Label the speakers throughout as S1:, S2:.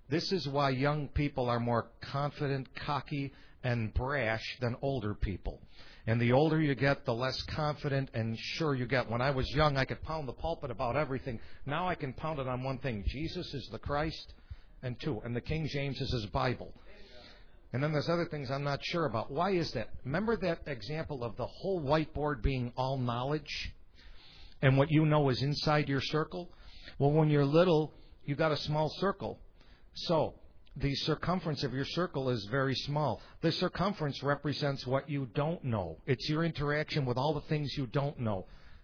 S1: This is why young people are more confident, cocky, and brash than older people. And the older you get, the less confident and sure you get. When I was young, I could pound the pulpit about everything. Now I can pound it on one thing. Jesus is the Christ, and two. And the King James is his Bible. And then there's other things I'm not sure about. Why is that? Remember that example of the whole whiteboard being all knowledge? And what you know is inside your circle? Well, when you're little, you got a small circle. So the circumference of your circle is very small. The circumference represents what you don't know. It's your interaction with all the things you don't know.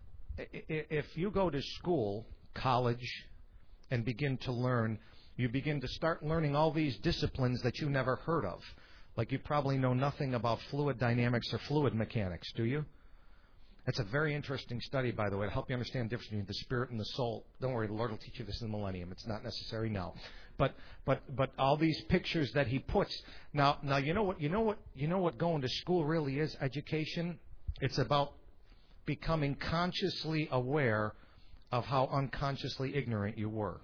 S1: If you go to school, college, and begin to learn, you begin to start learning all these disciplines that you never heard of. Like you probably know nothing about fluid dynamics or fluid mechanics, do you? That's a very interesting study, by the way, to help you understand the difference between the spirit and the soul. Don't worry, the Lord will teach you this in the millennium. It's not necessary now. But all these pictures that he puts. Now you know what going to school really is, education? It's about becoming consciously aware of how unconsciously ignorant you were.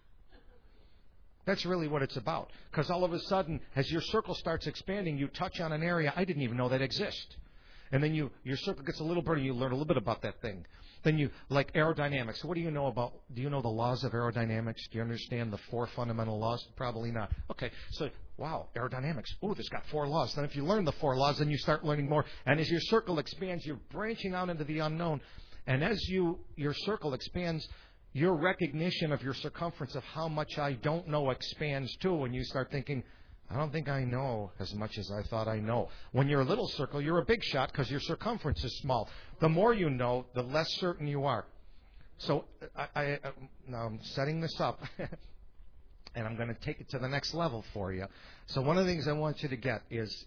S1: That's really what it's about. Because all of a sudden, as your circle starts expanding, you touch on an area I didn't even know that exists. And then your circle gets a little bigger, you learn a little bit about that thing. Then you, like aerodynamics. What do you know about, do you know the laws of aerodynamics? Do you understand the 4 fundamental laws? Probably not. Okay, so, wow, aerodynamics. Ooh, there's got 4 laws. Then if you learn the 4 laws, then you start learning more. And as your circle expands, you're branching out into the unknown. And as your circle expands, your recognition of your circumference of how much I don't know expands too. And you start thinking, I don't think I know as much as I thought I know. When you're a little circle, you're a big shot because your circumference is small. The more you know, the less certain you are. So now I'm setting this up, and I'm going to take it to the next level for you. So one of the things I want you to get is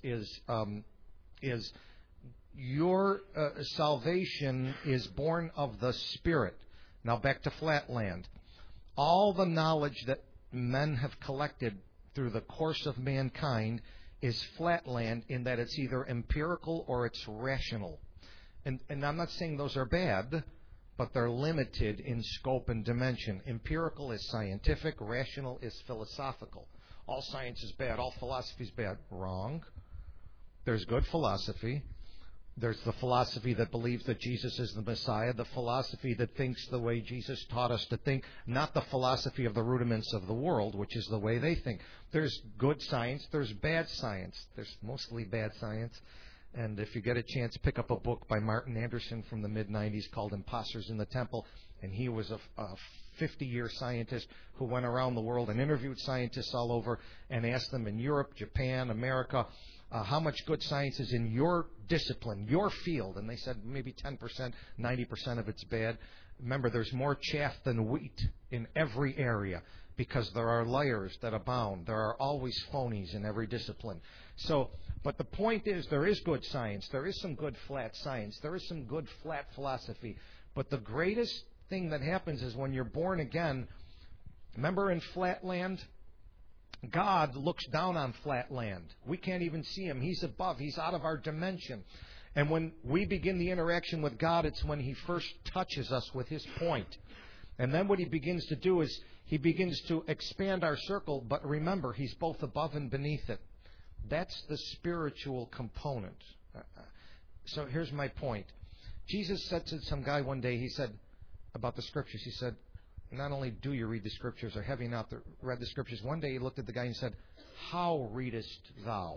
S1: your salvation is born of the Spirit. Now back to Flatland. All the knowledge that men have collected through the course of mankind is flatland in that it's either empirical or it's rational. And I'm not saying those are bad, but they're limited in scope and dimension. Empirical is scientific, rational is philosophical. All science is bad, all philosophy is bad. Wrong. There's good philosophy. There's the philosophy that believes that Jesus is the Messiah, the philosophy that thinks the way Jesus taught us to think, not the philosophy of the rudiments of the world, which is the way they think. There's good science, there's bad science. There's mostly bad science. And if you get a chance, pick up a book by Martin Anderson from the mid-'90s called Imposters in the Temple. And he was a 50-year scientist who went around the world and interviewed scientists all over and asked them in Europe, Japan, America, how much good science is in your discipline, your field? And they said maybe 10%, 90% of it's bad. Remember, there's more chaff than wheat in every area because there are liars that abound. There are always phonies in every discipline. So, but the point is there is good science. There is some good flat science. There is some good flat philosophy. But the greatest thing that happens is when you're born again, remember in Flatland, God looks down on flat land. We can't even see Him. He's above. He's out of our dimension. And when we begin the interaction with God, it's when He first touches us with His point. And then what He begins to do is He begins to expand our circle. But remember, He's both above and beneath it. That's the spiritual component. So here's my point. Jesus said to some guy one day, He said about the Scriptures, He said, not only do you read the Scriptures, or have you not read the Scriptures? One day He looked at the guy and said, how readest thou?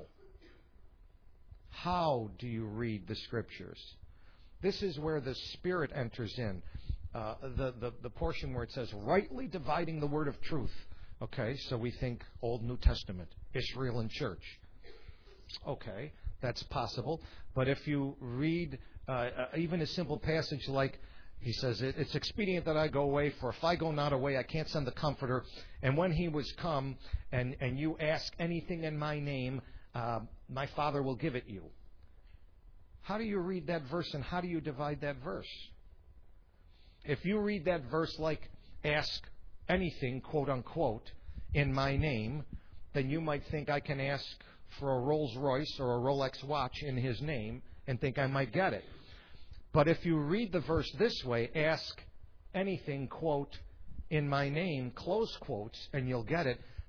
S1: How do you read the Scriptures? This is where the Spirit enters in. The portion where it says, rightly dividing the word of truth. Okay, so we think Old New Testament, Israel and church. Okay, that's possible. But if you read even a simple passage like, He says, it's expedient that I go away, for if I go not away, I can't send the Comforter. And when He was come, and you ask anything in my name, my Father will give it you. How do you read that verse, and how do you divide that verse? If you read that verse like, ask anything, quote unquote, in my name, then you might think I can ask for a Rolls Royce or a Rolex watch in His name and think I might get it. But if you read the verse this way, ask anything, quote, in my name, close quotes, and you'll get it,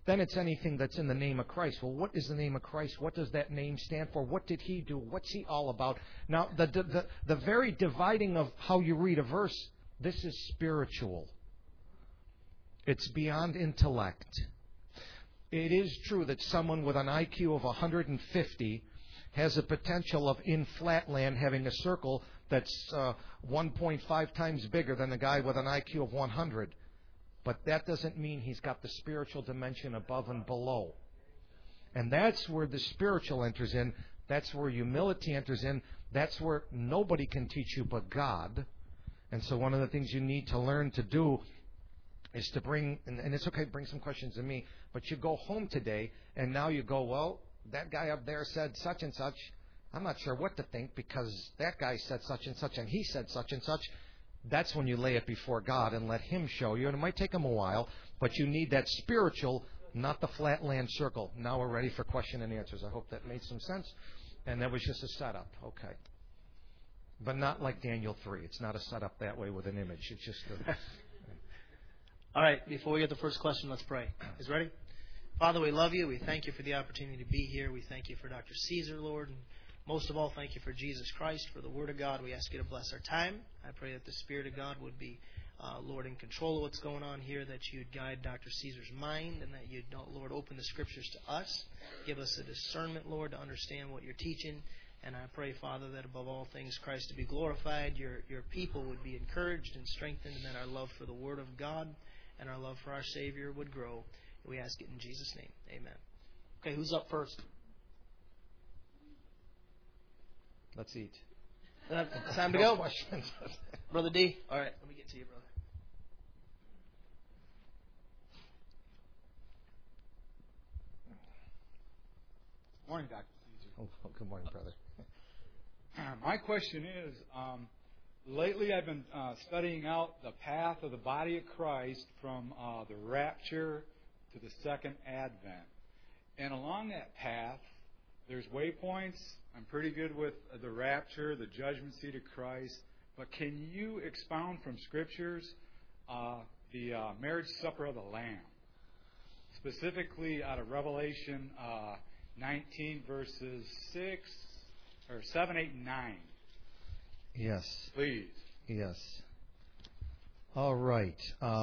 S1: Then it's anything that's in the name of Christ. Well, what is the name of Christ? What does that name stand for? What did He do? What's He all about? Now, the very dividing of how you read a verse, this is spiritual. It's beyond intellect. It is true that someone with an IQ of 150 has a potential of, in Flatland, having a circle that's 1.5 times bigger than a guy with an IQ of 100. But that doesn't mean he's got the spiritual dimension above and below. And that's where the spiritual enters in. That's where humility enters in. That's where nobody can teach you but God. And so one of the things you need to learn to do is to bring, and it's okay, bring some questions to me, but you go home today, and now you go, well, that guy up there said such and such. I'm not sure what to think because that guy said such and such, and he said such and such. That's when you lay it before God and let Him show you. And it might take Him a while, but you need that spiritual, not the flatland circle. Now we're ready for question and answers. I hope that made some sense. And that was just a setup. Okay. But not like Daniel 3. It's not a setup that way with an image. It's just a...
S2: All right. Before we get the first question, let's pray. Is ready? Father, we love you. We thank you for the opportunity to be here. We thank you for Dr. Caesar, Lord. And most of all, thank you for Jesus Christ, for the Word of God. We ask you to bless our time. I pray that the Spirit of God would be, Lord, in control of what's going on here, that you'd guide Dr. Caesar's mind, and that you'd, Lord, open the Scriptures to us. Give us a discernment, Lord, to understand what you're teaching. And I pray, Father, that above all things, Christ to be glorified, your people would be encouraged and strengthened, and that our love for the Word of God and our love for our Savior would grow. We ask it in Jesus' name. Amen. Okay, who's up first?
S1: Let's eat.
S2: Time to go. Brother D. All right, let me get to you, brother.
S3: Morning, Dr. Caesar.
S1: Oh, good morning, brother.
S3: My question is, lately I've been studying out the path of the body of Christ from the rapture to the second advent. And along that path, there's waypoints. I'm pretty good with the rapture, the judgment seat of Christ. But can you expound from Scriptures the marriage supper of the Lamb? Specifically out of Revelation 19 verses 7, 8, and 9.
S1: Yes.
S3: Please.
S1: Yes. All right.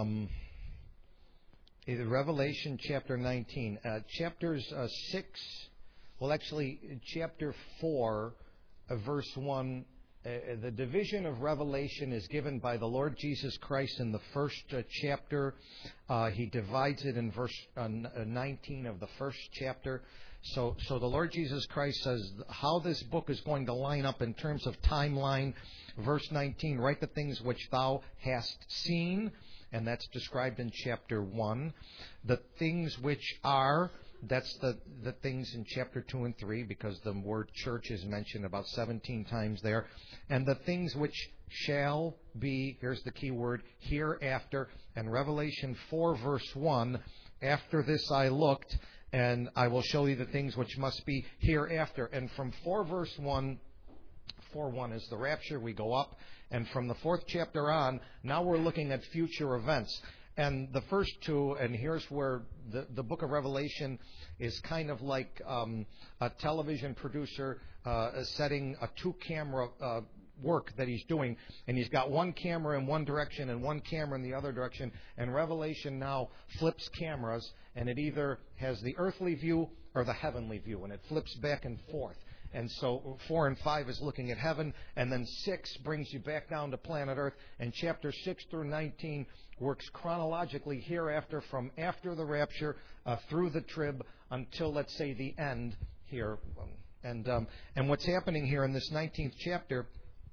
S1: Revelation chapter 19. Chapters 6, well, actually, chapter 4, verse 1, the division of Revelation is given by the Lord Jesus Christ in the first chapter. He divides it in verse 19 of the first chapter. So the Lord Jesus Christ says how this book is going to line up in terms of timeline. Verse 19, write the things which thou hast seen, and that's described in chapter 1. The things which are, that's the things in chapter 2 and 3, because the word church is mentioned about 17 times there. And the things which shall be, here's the key word, hereafter. And Revelation 4 verse 1, after this I looked, and I will show you the things which must be hereafter. And from 4 verse 1, 4:1 is the rapture. We go up. And from the 4th chapter on, now we're looking at future events. And the first two, and here's where the book of Revelation is kind of like a television producer setting a 2-camera work that he's doing. And he's got one camera in one direction and one camera in the other direction. And Revelation now flips cameras, and it either has the earthly view or the heavenly view. And it flips back and forth. And so 4 and 5 is looking at heaven, and then 6 brings you back down to planet Earth, and chapter 6 through 19 works chronologically hereafter, from after the rapture through the trib until, let's say, the end here. And what's happening here in this 19th chapter,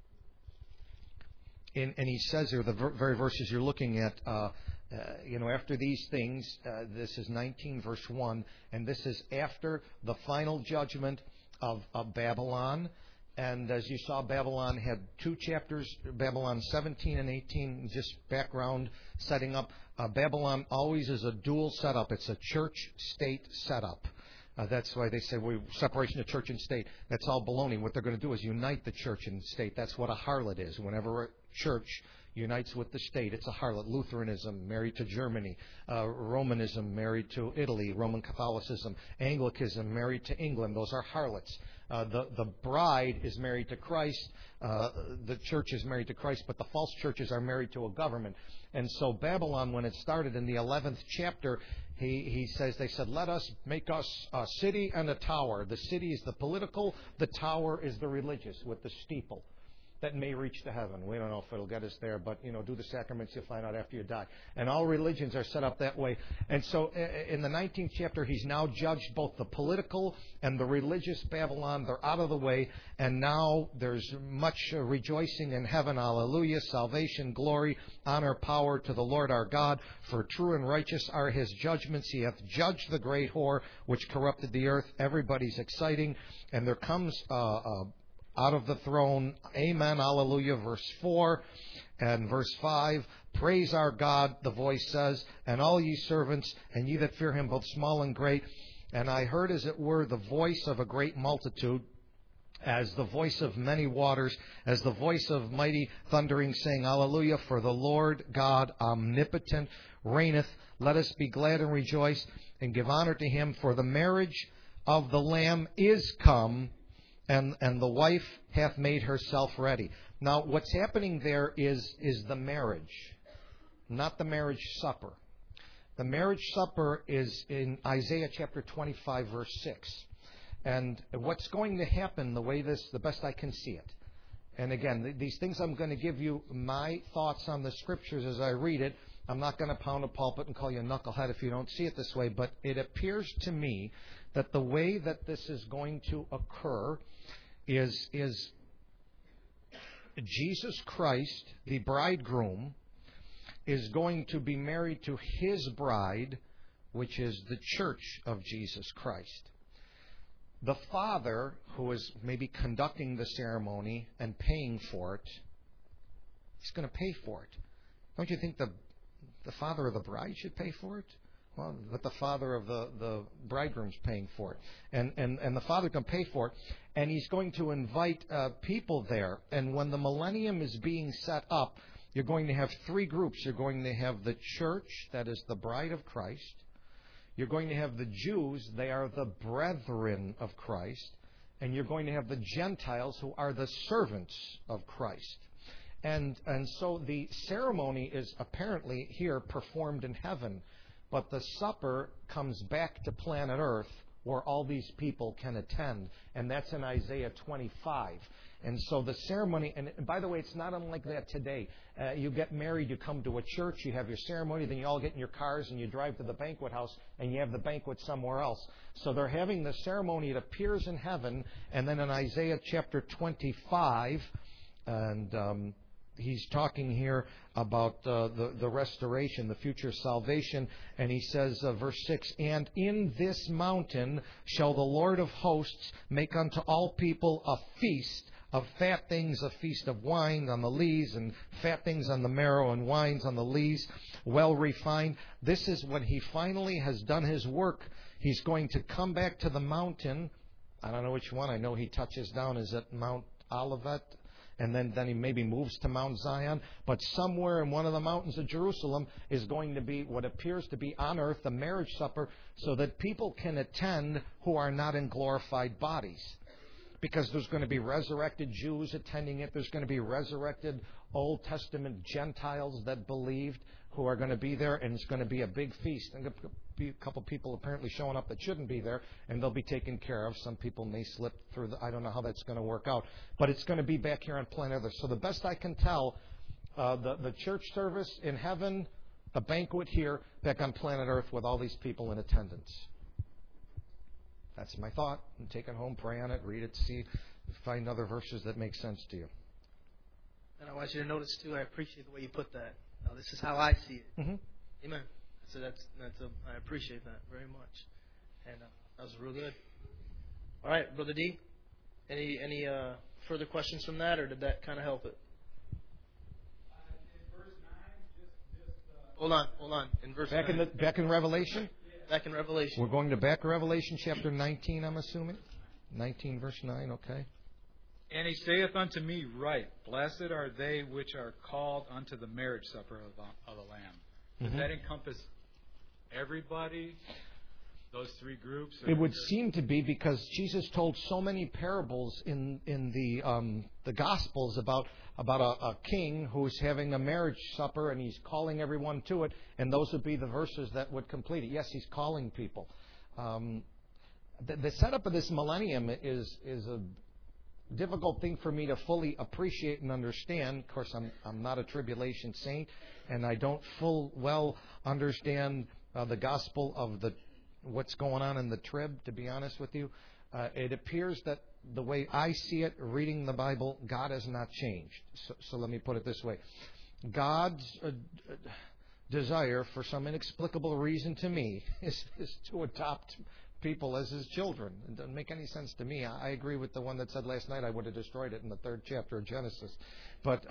S1: and he says here, the very verses you're looking at, after these things, this is 19 verse 1, and this is after the final judgment of Babylon. And as you saw, Babylon had 2 chapters, Babylon 17 and 18, just background setting up. Babylon always is a dual setup. It's a church-state setup. That's why they say separation of church and state. That's all baloney. What they're going to do is unite the church and state. That's what a harlot is. Whenever a church unites with the state. It's a harlot. Lutheranism, married to Germany. Romanism, married to Italy. Roman Catholicism. Anglicanism, married to England. Those are harlots. The bride is married to Christ. The church is married to Christ, but the false churches are married to a government. And so Babylon, when it started in the 11th chapter, they said, let us make us a city and a tower. The city is the political, the tower is the religious, with the steeple that may reach to heaven. We don't know if it'll get us there, but, do the sacraments, you'll find out after you die. And all religions are set up that way. And so in the 19th chapter, he's now judged both the political and the religious Babylon. They're out of the way, and now there's much rejoicing in heaven. Hallelujah, salvation, glory, honor, power to the Lord our God. For true and righteous are his judgments. He hath judged the great whore which corrupted the earth. Everybody's exciting. And there comes out of the throne, amen, hallelujah, verse 4 and verse 5, praise our God, the voice says, and all ye servants, and ye that fear him, both small and great. And I heard, as it were, the voice of a great multitude, as the voice of many waters, as the voice of mighty thundering, saying, hallelujah, for the Lord God omnipotent reigneth. Let us be glad and rejoice, and give honor to him, for the marriage of the Lamb is come, and the wife hath made herself ready. Now, what's happening there is the marriage, not the marriage supper. The marriage supper is in Isaiah chapter 25, verse 6. And what's going to happen, the best I can see it. And again, these things I'm going to give you my thoughts on the Scriptures as I read it. I'm not going to pound a pulpit and call you a knucklehead if you don't see it this way, but it appears to me that the way that this is going to occur is Jesus Christ, the bridegroom, is going to be married to his bride, which is the church of Jesus Christ. The father, who is maybe conducting the ceremony and paying for it, he's going to pay for it. Don't you think the father of the bride should pay for it? Well, but the father of the bridegroom's paying for it. And the father can pay for it. And he's going to invite people there. And when the millennium is being set up, you're going to have three groups. You're going to have the church, that is the bride of Christ. You're going to have the Jews, they are the brethren of Christ. And you're going to have the Gentiles, who are the servants of Christ. And so the ceremony is apparently here performed in heaven. But the supper comes back to planet Earth, where all these people can attend. And that's in Isaiah 25. And so the ceremony, and by the way, it's not unlike that today. You get married, you come to a church, you have your ceremony, then you all get in your cars and you drive to the banquet house and you have the banquet somewhere else. So they're having the ceremony, it appears in heaven, and then in Isaiah chapter 25, and he's talking here about the restoration, the future salvation. And he says, verse 6, and in this mountain shall the Lord of hosts make unto all people a feast of fat things, a feast of wine on the lees, and fat things on the marrow, and wines on the lees, well refined. This is when he finally has done his work. He's going to come back to the mountain. I don't know which one. I know he touches down. Is it Mount Olivet? And then he maybe moves to Mount Zion. But somewhere in one of the mountains of Jerusalem is going to be what appears to be on earth, the marriage supper, so that people can attend who are not in glorified bodies. Because there's going to be resurrected Jews attending it. There's going to be resurrected Old Testament Gentiles that believed who are going to be there. And it's going to be a big feast. And there's going to be a couple people apparently showing up that shouldn't be there. And they'll be taken care of. Some people may slip through. I don't know how that's going to work out. But it's going to be back here on planet Earth. So the best I can tell, the church service in heaven, a banquet here, back on planet Earth with all these people in attendance. That's my thought. And take it home, pray on it, read it, see, find other verses that make sense to you.
S2: And I want you to notice, too, I appreciate the way you put that. Now, this is how I see it.
S1: Mm-hmm.
S2: Amen. So I appreciate that very much. And that was real good. All right, Brother D, any further questions from that, or did that kind of help it?
S3: In verse 9,
S2: Hold on. In verse 9.
S1: Back in Revelation?
S2: Back in Revelation.
S1: We're going to back Revelation chapter 19, I'm assuming? 19, verse 9, okay.
S3: And he saith unto me, Right, blessed are they which are called unto the marriage supper of the Lamb. Does that encompass everybody? Those three groups?
S1: It would seem to be, because Jesus told so many parables in the Gospels about a king who's having a marriage supper and he's calling everyone to it, and those would be the verses that would complete it. Yes, he's calling people. The setup of this millennium is a difficult thing for me to fully appreciate and understand. Of course, I'm not a tribulation saint, and I don't well understand the gospel of what's going on in the trib, to be honest with you. It appears that the way I see it, reading the Bible, God has not changed. So let me put it this way. God's desire, for some inexplicable reason to me, is to adopt people as his children. It doesn't make any sense to me. I agree with the one that said last night I would have destroyed it in the 3rd chapter of Genesis. But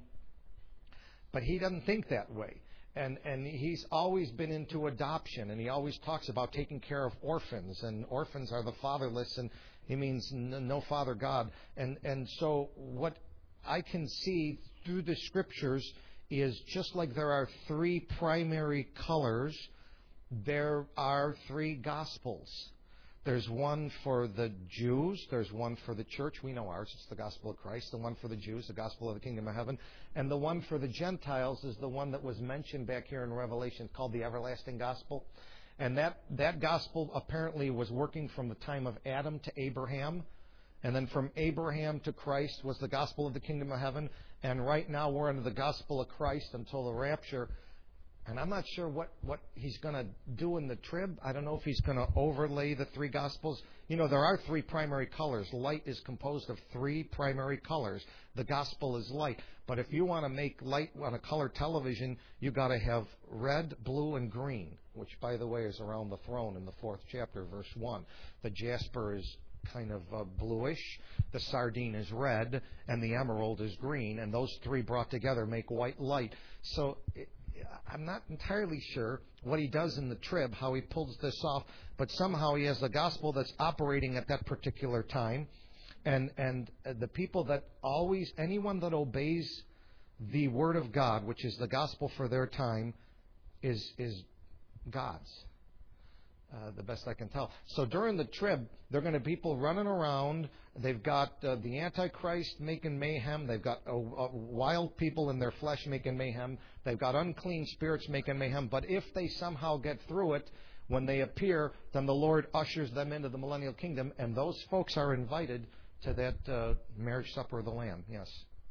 S1: he doesn't think that way. And he's always been into adoption, and he always talks about taking care of orphans, and orphans are the fatherless, and he means no father God. And so what I can see through the Scriptures is, just like there are 3 primary colors, there are 3 Gospels. There's one for the Jews. There's one for the church. We know ours. It's the gospel of Christ. The one for the Jews, the gospel of the kingdom of heaven. And the one for the Gentiles is the one that was mentioned back here in Revelation, called the everlasting gospel. And that gospel apparently was working from the time of Adam to Abraham. And then from Abraham to Christ was the gospel of the kingdom of heaven. And right now we're under the gospel of Christ until the rapture. And I'm not sure what he's going to do in the trib. I don't know if he's going to overlay the 3 Gospels. You know, there are 3 primary colors. Light is composed of 3 primary colors. The Gospel is light. But if you want to make light on a color television, you've got to have red, blue, and green, which, by the way, is around the throne in the 4th chapter, verse 1. The jasper is kind of bluish, the sardine is red, and the emerald is green. And those 3 brought together make white light. So I'm not entirely sure what he does in the trib, how he pulls this off, but somehow he has a gospel that's operating at that particular time, and the people that anyone that obeys the Word of God, which is the gospel for their time, is God's. The best I can tell. So during the trib, there are going to be people running around. They've got the Antichrist making mayhem. They've got wild people in their flesh making mayhem. They've got unclean spirits making mayhem. But if they somehow get through it, when they appear, then the Lord ushers them into the millennial kingdom, and those folks are invited to that marriage supper of the Lamb. Yes.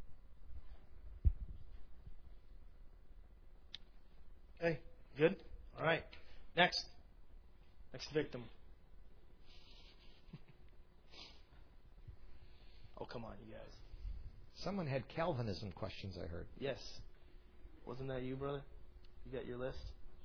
S2: Okay, good. All right. Next victim. Oh, come on, you guys.
S1: Someone had Calvinism questions, I heard.
S2: Yes. Wasn't that you, brother? You got your list?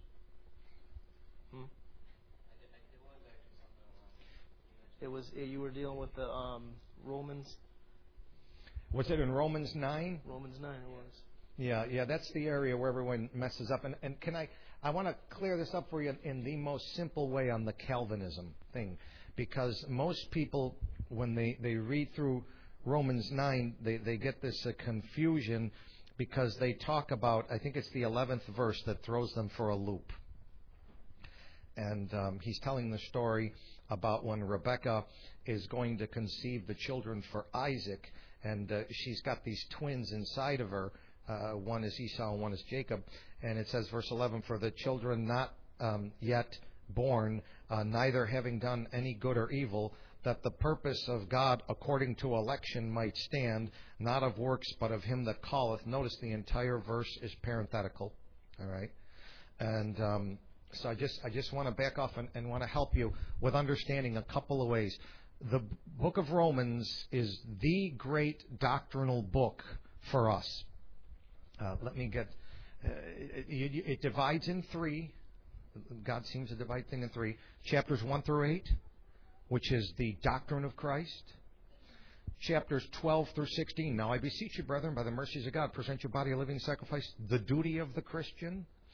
S2: It was. You were dealing with the Romans.
S1: Was it in Romans 9?
S2: Romans 9 it was.
S1: Yeah, that's the area where everyone messes up. And can I want to clear this up for you in the most simple way on the Calvinism thing. Because most people, when they read through Romans 9, they get this confusion because they talk about, I think it's the 11th verse that throws them for a loop. And he's telling the story about when Rebekah is going to conceive the children for Isaac, and she's got these twins inside of her. One is Esau and one is Jacob. And it says, verse 11, for the children not yet born, neither having done any good or evil, that the purpose of God according to election might stand, not of works, but of him that calleth. Notice the entire verse is parenthetical. All right? And so I just want to back off and want to help you with understanding a couple of ways. The book of Romans is the great doctrinal book for us. Let me get... it divides in 3. God seems to divide things in 3. Chapters 1 through 8, which is the doctrine of Christ. Chapters 12 through 16. Now I beseech you, brethren, by the mercies of God, present your body a living sacrifice, the duty of the Christian.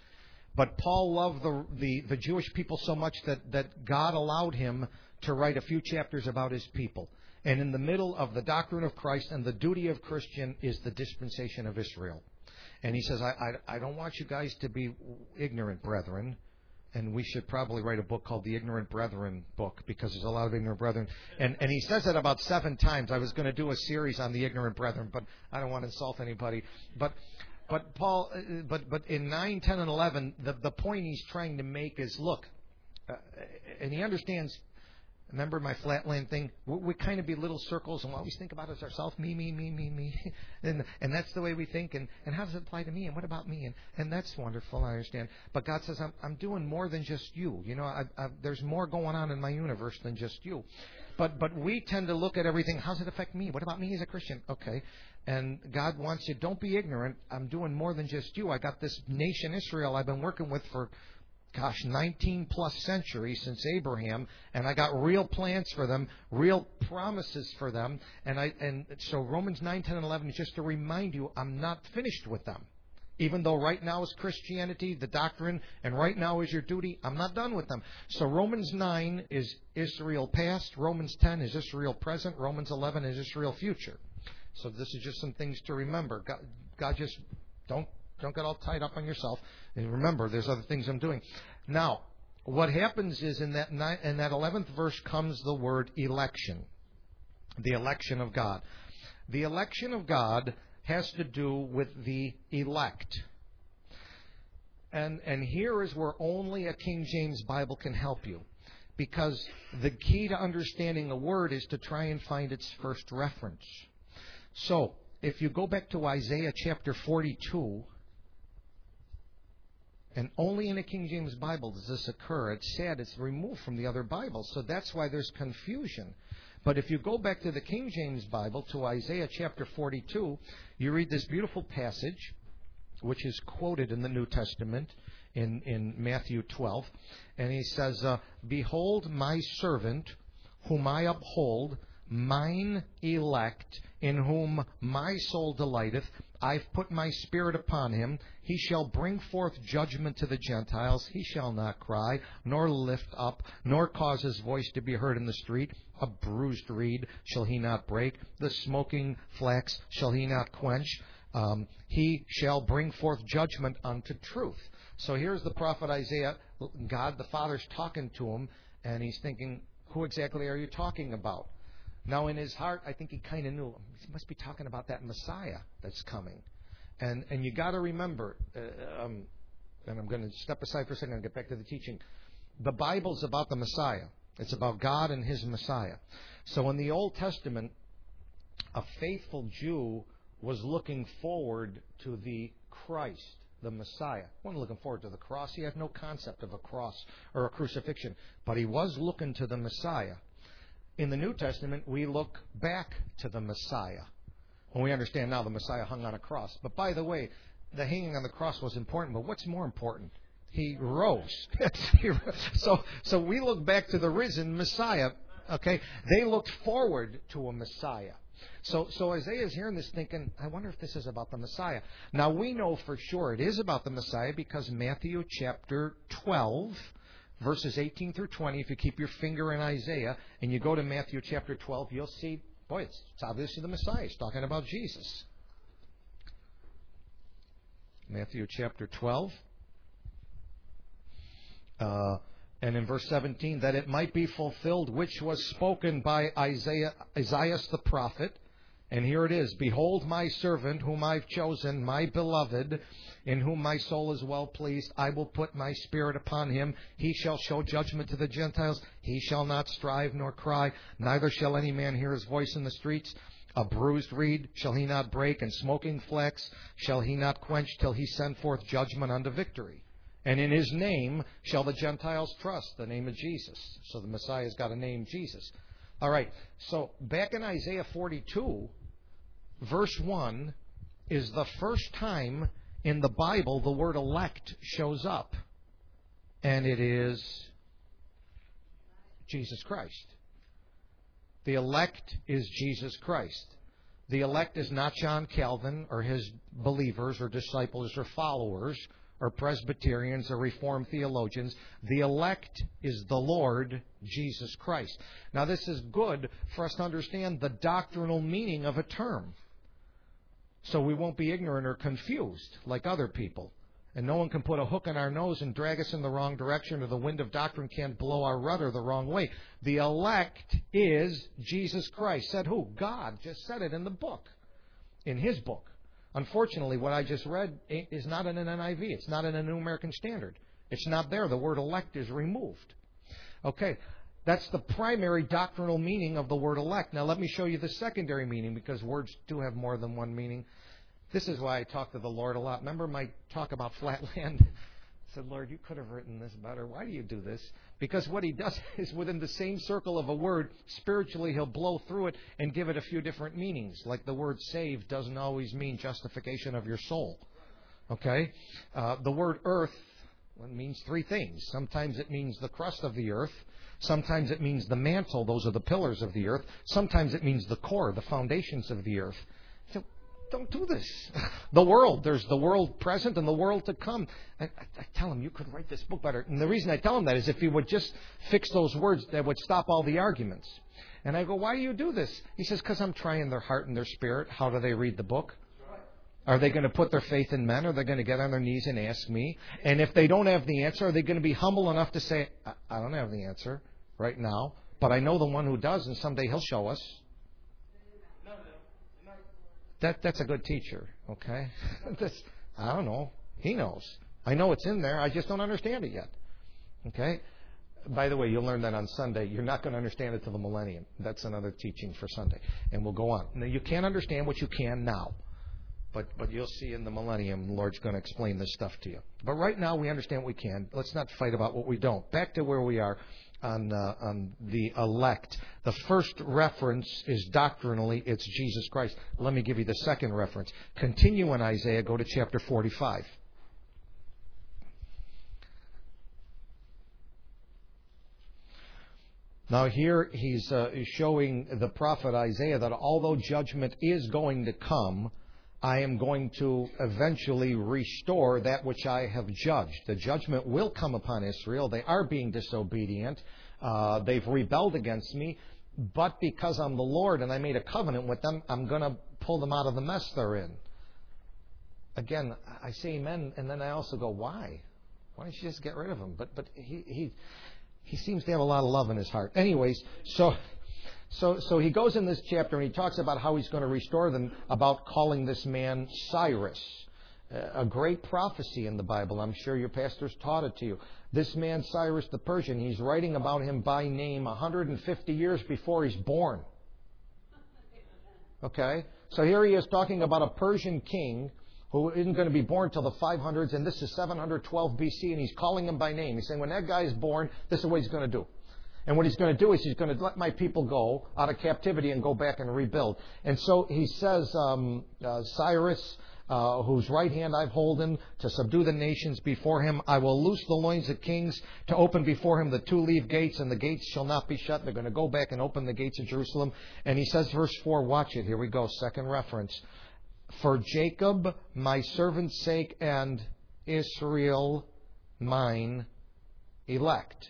S1: But Paul loved the Jewish people so much that God allowed him to write a few chapters about his people. And in the middle of the doctrine of Christ and the duty of Christian is the dispensation of Israel. And he says, I don't want you guys to be ignorant, brethren. And we should probably write a book called The Ignorant Brethren book, because there's a lot of ignorant brethren. And he says that about 7 times. I was going to do a series on the ignorant brethren, but I don't want to insult anybody. But Paul, but in 9, 10, and 11, the point he's trying to make is, look, and he understands. Remember my flatland thing? We kind of be little circles, and what we think about is ourselves, me, and that's the way we think. And how does it apply to me? And what about me? And that's wonderful. I understand. But God says, I'm doing more than just you. You know, there's more going on in my universe than just you. But we tend to look at everything. How does it affect me? What about me as a Christian? Okay. And God wants you, don't be ignorant. I'm doing more than just you. I got this nation Israel I've been working with for 19 plus centuries since Abraham, and I got real plans for them, real promises for them, and so Romans 9, 10, and 11 is just to remind you I'm not finished with them. Even though right now is Christianity, the doctrine, and right now is your duty, I'm not done with them. So Romans 9 is Israel past, Romans 10 is Israel present, Romans 11 is Israel future. So this is just some things to remember. God just don't get all tied up on yourself. And remember, there's other things I'm doing. Now, what happens is in that 11th verse comes the word election. The election of God. The election of God has to do with the elect. And here is where only a King James Bible can help you. Because the key to understanding the word is to try and find its first reference. So, if you go back to Isaiah chapter 42... and only in a King James Bible does this occur. It's sad. It's removed from the other Bibles. So that's why there's confusion. But if you go back to the King James Bible, to Isaiah chapter 42, you read this beautiful passage, which is quoted in the New Testament in Matthew 12. And he says, Behold my servant, whom I uphold, mine elect, in whom my soul delighteth. I've put my spirit upon him. He shall bring forth judgment to the Gentiles. He shall not cry, nor lift up, nor cause his voice to be heard in the street. A bruised reed shall he not break. The smoking flax shall he not quench. He shall bring forth judgment unto truth. So here's the prophet Isaiah. God the Father's talking to him, and he's thinking, who exactly are you talking about? Now, in his heart, I think he kind of knew. He must be talking about that Messiah that's coming. And you got to remember, and I'm going to step aside for a second and get back to the teaching. The Bible's about the Messiah. It's about God and His Messiah. So in the Old Testament, a faithful Jew was looking forward to the Christ, the Messiah. He wasn't looking forward to the cross. He had no concept of a cross or a crucifixion. But he was looking to the Messiah. In the New Testament, we look back to the Messiah. And we understand now the Messiah hung on a cross. But by the way, the hanging on the cross was important. But what's more important? He rose. So we look back to the risen Messiah. Okay, they looked forward to a Messiah. So Isaiah is hearing this thinking, I wonder if this is about the Messiah. Now we know for sure it is about the Messiah because Matthew chapter 12, verses 18 through 20, if you keep your finger in Isaiah and you go to Matthew chapter 12, you'll see, boy, it's obviously the Messiah. It's talking about Jesus. Matthew chapter 12. And in verse 17, that it might be fulfilled, which was spoken by Isaiah the prophet. And here it is, Behold my servant, whom I've chosen, my beloved, in whom my soul is well pleased. I will put my spirit upon him. He shall show judgment to the Gentiles. He shall not strive nor cry, neither shall any man hear his voice in the streets. A bruised reed shall he not break, and smoking flax shall he not quench, till he send forth judgment unto victory. And in his name shall the Gentiles trust, the name of Jesus. So the Messiah's got a name, Jesus. All right, so back in Isaiah 42, verse 1 is the first time in the Bible the word elect shows up. And it is Jesus Christ. The elect is Jesus Christ. The elect is not John Calvin or his believers or disciples or followers or Presbyterians or Reformed theologians. The elect is the Lord Jesus Christ. Now, this is good for us to understand the doctrinal meaning of a term, so we won't be ignorant or confused like other people. And no one can put a hook in our nose and drag us in the wrong direction, or the wind of doctrine can't blow our rudder the wrong way. The elect is Jesus Christ. Said who? God just said it in the book, in His book. Unfortunately, what I just read is not in an NIV. It's not in a New American Standard. It's not there. The word elect is removed. Okay, that's the primary doctrinal meaning of the word elect. Now let me show you the secondary meaning, because words do have more than one meaning. This is why I talk to the Lord a lot. Remember my talk about Flatland? I said, Lord, you could have written this better. Why do you do this? Because what He does is within the same circle of a word, spiritually He'll blow through it and give it a few different meanings. Like the word saved doesn't always mean justification of your soul. Okay? The word earth means three things. Sometimes it means the crust of the earth. Sometimes it means the mantle. Those are the pillars of the earth. Sometimes it means the core, the foundations of the earth. So don't do this. The world. There's the world present and the world to come. I tell him, you could write this book better. And the reason I tell him that is if he would just fix those words, that would stop all the arguments. And I go, why do you do this? He says, because I'm trying their heart and their spirit. How do they read the book? Are they going to put their faith in men? Or are they going to get on their knees and ask me? And if they don't have the answer, are they going to be humble enough to say, I don't have the answer right now, but I know the one who does, and someday He'll show us. That's a good teacher, okay? I don't know. He knows. I know it's in there. I just don't understand it yet. Okay? By the way, you'll learn that on Sunday. You're not going to understand it till the millennium. That's another teaching for Sunday. And we'll go on. Now, you can't understand what you can now. But you'll see in the millennium, the Lord's going to explain this stuff to you. But right now, we understand what we can. Let's not fight about what we don't. Back to where we are on the elect. The first reference is doctrinally, it's Jesus Christ. Let me give you the second reference. Continue in Isaiah, go to chapter 45. Now here he's showing the prophet Isaiah that although judgment is going to come, I am going to eventually restore that which I have judged. The judgment will come upon Israel. They are being disobedient. They've rebelled against me. But because I'm the Lord and I made a covenant with them, I'm going to pull them out of the mess they're in. Again, I say amen, and then I also go, why? Why don't you just get rid of him? But he seems to have a lot of love in his heart. Anyways, So he goes in this chapter and he talks about how he's going to restore them, about calling this man Cyrus. A great prophecy in the Bible. I'm sure your pastors taught it to you. This man Cyrus the Persian, he's writing about him by name 150 years before he's born. Okay? So here he is talking about a Persian king who isn't going to be born till the 500s, and this is 712 BC, and he's calling him by name. He's saying, when that guy is born, this is what he's going to do. And what he's going to do is he's going to let my people go out of captivity and go back and rebuild. And so he says, Cyrus, whose right hand I've holden to subdue the nations before him, I will loose the loins of kings to open before him the two-leaved gates, and the gates shall not be shut. They're going to go back and open the gates of Jerusalem. And he says, verse 4, watch it. Here we go. Second reference. For Jacob, my servant's sake, and Israel, mine elect.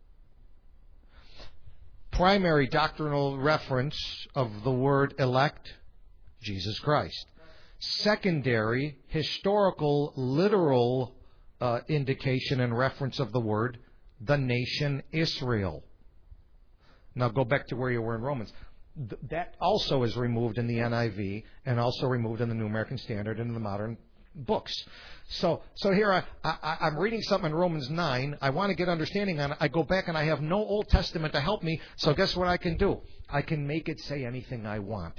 S1: Primary doctrinal reference of the word elect, Jesus Christ. Secondary, historical, literal indication and reference of the word, the nation Israel. Now go back to where you were in Romans. That also is removed in the NIV and also removed in the New American Standard and in the modern books. So here I'm reading something in Romans 9. I want to get understanding on it. I go back and I have no Old Testament to help me. So guess what I can do? I can make it say anything I want.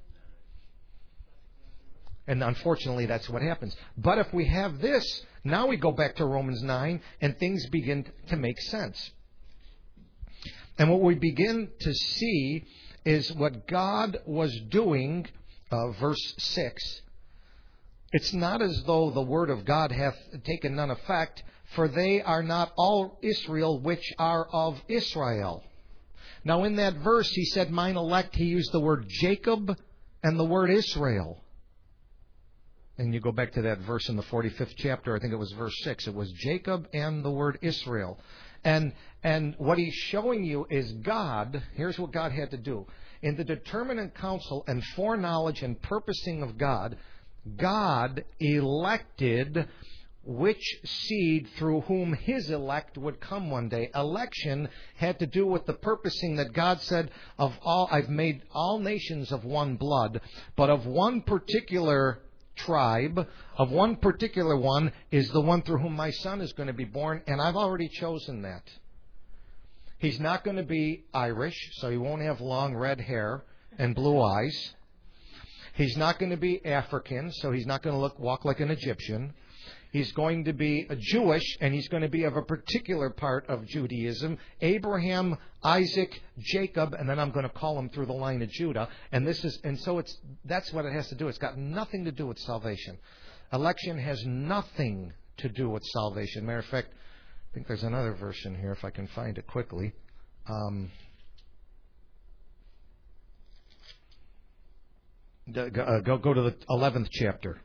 S1: And unfortunately, that's what happens. But if we have this, now we go back to Romans 9 and things begin to make sense. And what we begin to see is what God was doing, verse 6. It's not as though the word of God hath taken none effect, for they are not all Israel which are of Israel. Now in that verse he said, mine elect, he used the word Jacob and the word Israel. And you go back to that verse in the 45th chapter, I think it was verse 6. It was Jacob and the word Israel. And what he's showing you is God, here's what God had to do. In the determinate counsel and foreknowledge and purposing of God, God elected which seed through whom His elect would come one day. Election had to do with the purposing that God said, I've made all nations of one blood, but of one particular tribe, of one particular one, is the one through whom my son is going to be born, and I've already chosen that. He's not going to be Irish, so he won't have long red hair and blue eyes. He's not going to be African, so he's not going to walk like an Egyptian. He's going to be Jewish, and he's going to be of a particular part of Judaism, Abraham, Isaac, Jacob, and then I'm going to call him through the line of Judah. That's what it has to do. It's got nothing to do with salvation. Election has nothing to do with salvation. Matter of fact, I think there's another version here if I can find it quickly. Go to the 11th chapter.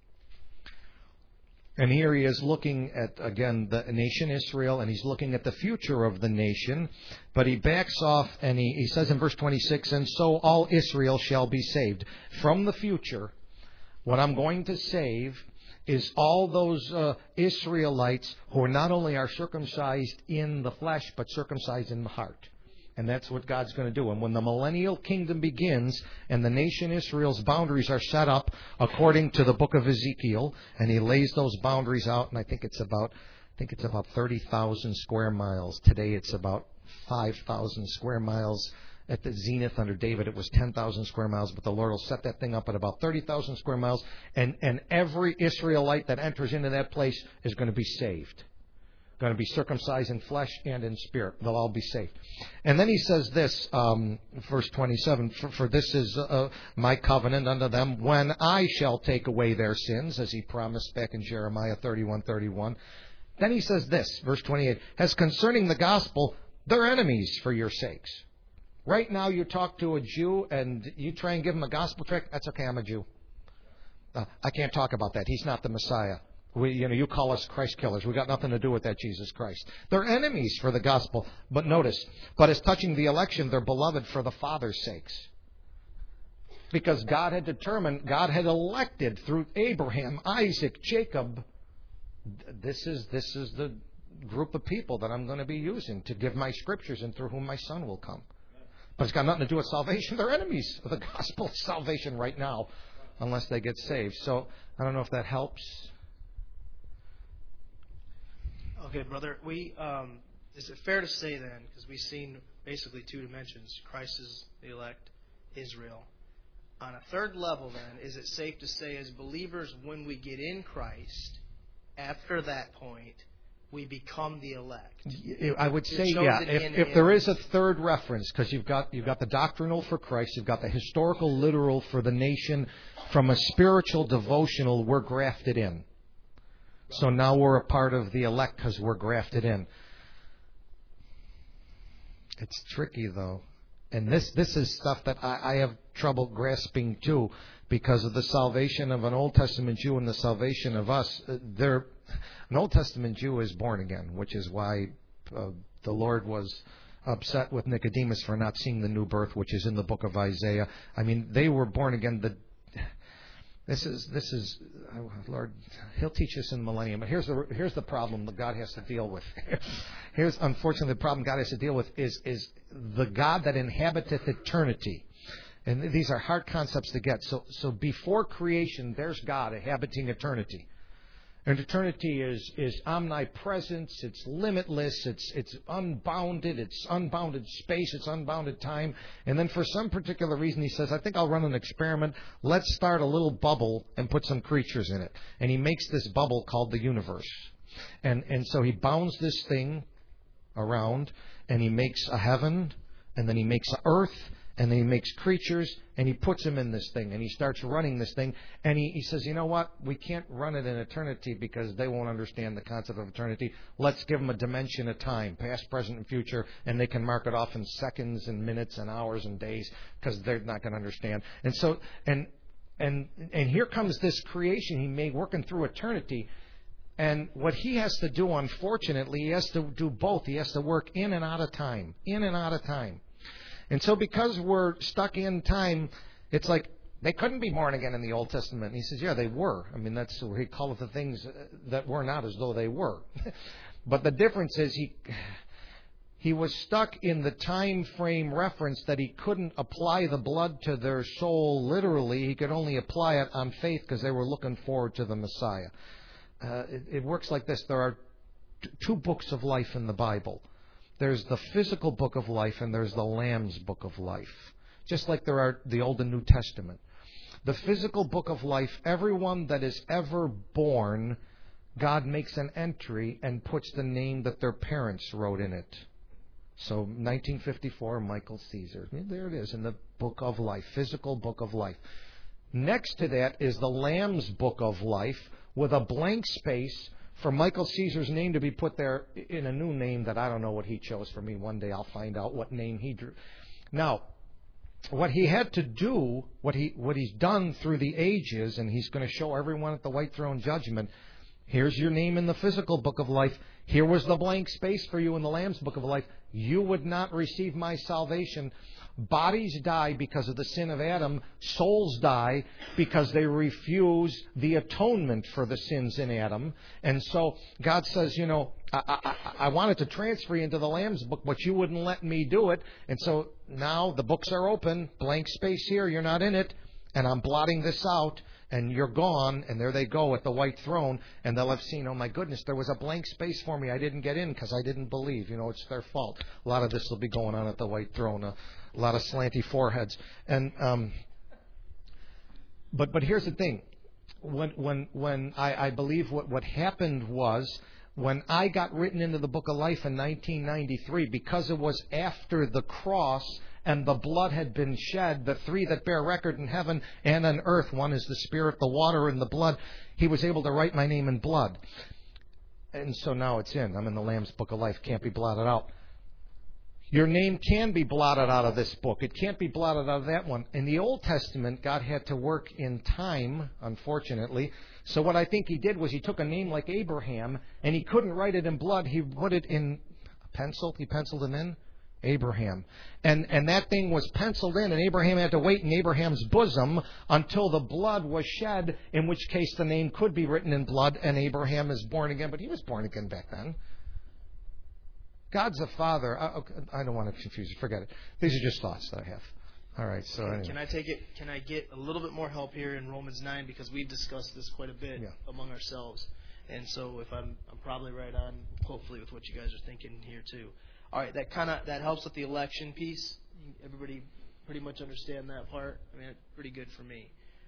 S1: And here he is looking at, again, the nation Israel, and he's looking at the future of the nation. But he backs off, and he says in verse 26, and so all Israel shall be saved. From the future, what I'm going to save is all those Israelites who not only are circumcised in the flesh, but circumcised in the heart. And that's what God's going to do. And when the millennial kingdom begins and the nation Israel's boundaries are set up according to the book of Ezekiel, and he lays those boundaries out, and I think it's about 30,000 square miles. Today it's about 5,000 square miles. At the zenith under David, it was 10,000 square miles, but the Lord will set that thing up at about 30,000 square miles, and every Israelite that enters into that place is going to be saved. Going to be circumcised in flesh and in spirit. They'll all be saved. And then he says this, verse 27, for this is my covenant unto them when I shall take away their sins, as he promised back in Jeremiah 31:31. Then he says this, verse 28, as concerning the gospel, they're enemies for your sakes. Right now you talk to a Jew and you try and give him a gospel tract, that's okay, I'm a Jew. I can't talk about that. He's not the Messiah. You call us Christ killers. We got nothing to do with that Jesus Christ. They're enemies for the gospel. But notice, but as touching the election, they're beloved for the Father's sakes. Because God had determined, God had elected through Abraham, Isaac, Jacob. This is the group of people that I'm going to be using to give my scriptures and through whom my son will come. But it's got nothing to do with salvation. They're enemies of the gospel of salvation right now, unless they get saved. So I don't know if that helps.
S2: Okay, brother, is it fair to say then, because we've seen basically two dimensions, Christ is the elect, Israel. On a third level then, is it safe to say as believers when we get in Christ, after that point, we become the elect?
S1: I would say, yeah. If there is a third reference, because you've got the doctrinal for Christ, you've got the historical literal for the nation, from a spiritual devotional, we're grafted in. So now we're a part of the elect because we're grafted in. It's tricky, though. And this is stuff that I have trouble grasping, too, because of the salvation of an Old Testament Jew and the salvation of us. An Old Testament Jew is born again, which is why the Lord was upset with Nicodemus for not seeing the new birth, which is in the book of Isaiah. I mean, they were born again. This is Lord, He'll teach us in the millennium. But here's the problem that God has to deal with. Here's unfortunately the problem God has to deal with is the God that inhabiteth eternity. And these are hard concepts to get. So before creation, there's God inhabiting eternity. And eternity is omnipresence, it's limitless, it's unbounded, it's unbounded space, it's unbounded time. And then for some particular reason he says, I think I'll run an experiment. Let's start a little bubble and put some creatures in it. And he makes this bubble called the universe. And so he bounds this thing around, and he makes a heaven, and then he makes an earth, and then he makes creatures, and he puts them in this thing, and he starts running this thing, and he says, you know what, we can't run it in eternity because they won't understand the concept of eternity. Let's give them a dimension of time, past, present, and future, and they can mark it off in seconds and minutes and hours and days because they're not going to understand. And And here comes this creation He made working through eternity. And what He has to do, unfortunately, He has to do both. He has to work in and out of time. In and out of time. And so because we're stuck in time, it's like they couldn't be born again in the Old Testament. And He says, yeah, they were. I mean, that's where He called the things that were not as though they were. But the difference is He was stuck in the time frame reference that He couldn't apply the blood to their soul literally. He could only apply it on faith because they were looking forward to the Messiah. It works like this. There are two books of life in the Bible. There's the physical book of life and there's the Lamb's book of life. Just like there are the Old and New Testament. The physical book of life, everyone that is ever born, God makes an entry and puts the name that their parents wrote in it. So 1954, Michael Caesar. There it is in the book of life, physical book of life. Next to that is the Lamb's book of life with a blank space for Michael Caesar's name to be put there in a new name that I don't know what he chose for me. One day I'll find out what name he drew. Now, what he had to do, what he's done through the ages, and he's going to show everyone at the White Throne Judgment, here's your name in the physical book of life. Here was the blank space for you in the Lamb's book of life. You would not receive my salvation. Bodies die because of the sin of Adam. Souls die because they refuse the atonement for the sins in Adam. And so God says, I wanted to transfer you into the Lamb's book, but you wouldn't let me do it. And so now the books are open. Blank space here. You're not in it. And I'm blotting this out. And you're gone, and there they go at the white throne, and they'll have seen, oh my goodness, there was a blank space for me. I didn't get in because I didn't believe. It's their fault. A lot of this will be going on at the white throne, a lot of slanty foreheads. And but here's the thing. When I believe what happened was, when I got written into the book of life in 1993, because it was after the cross, and the blood had been shed, the three that bear record in heaven and on earth, one is the Spirit, the water, and the blood, He was able to write my name in blood. And so now it's in. I'm in the Lamb's book of life. Can't be blotted out. Your name can be blotted out of this book. It can't be blotted out of that one. In the Old Testament, God had to work in time, unfortunately. So what I think He did was He took a name like Abraham, and He couldn't write it in blood. He put it in a pencil. He penciled him in. Abraham. And that thing was penciled in, and Abraham had to wait in Abraham's bosom until the blood was shed, in which case the name could be written in blood, and Abraham is born again. But he was born again back then. God's a father. I don't want to confuse you. Forget it. These are just thoughts that I have. All right. So anyway.
S2: Can I get a little bit more help here in Romans 9, because we've discussed this quite a bit among ourselves. And so if I'm probably right on, hopefully, with what you guys are thinking here too. All right, that helps with the election piece. Everybody pretty much understand that part. I mean, it's pretty good for me.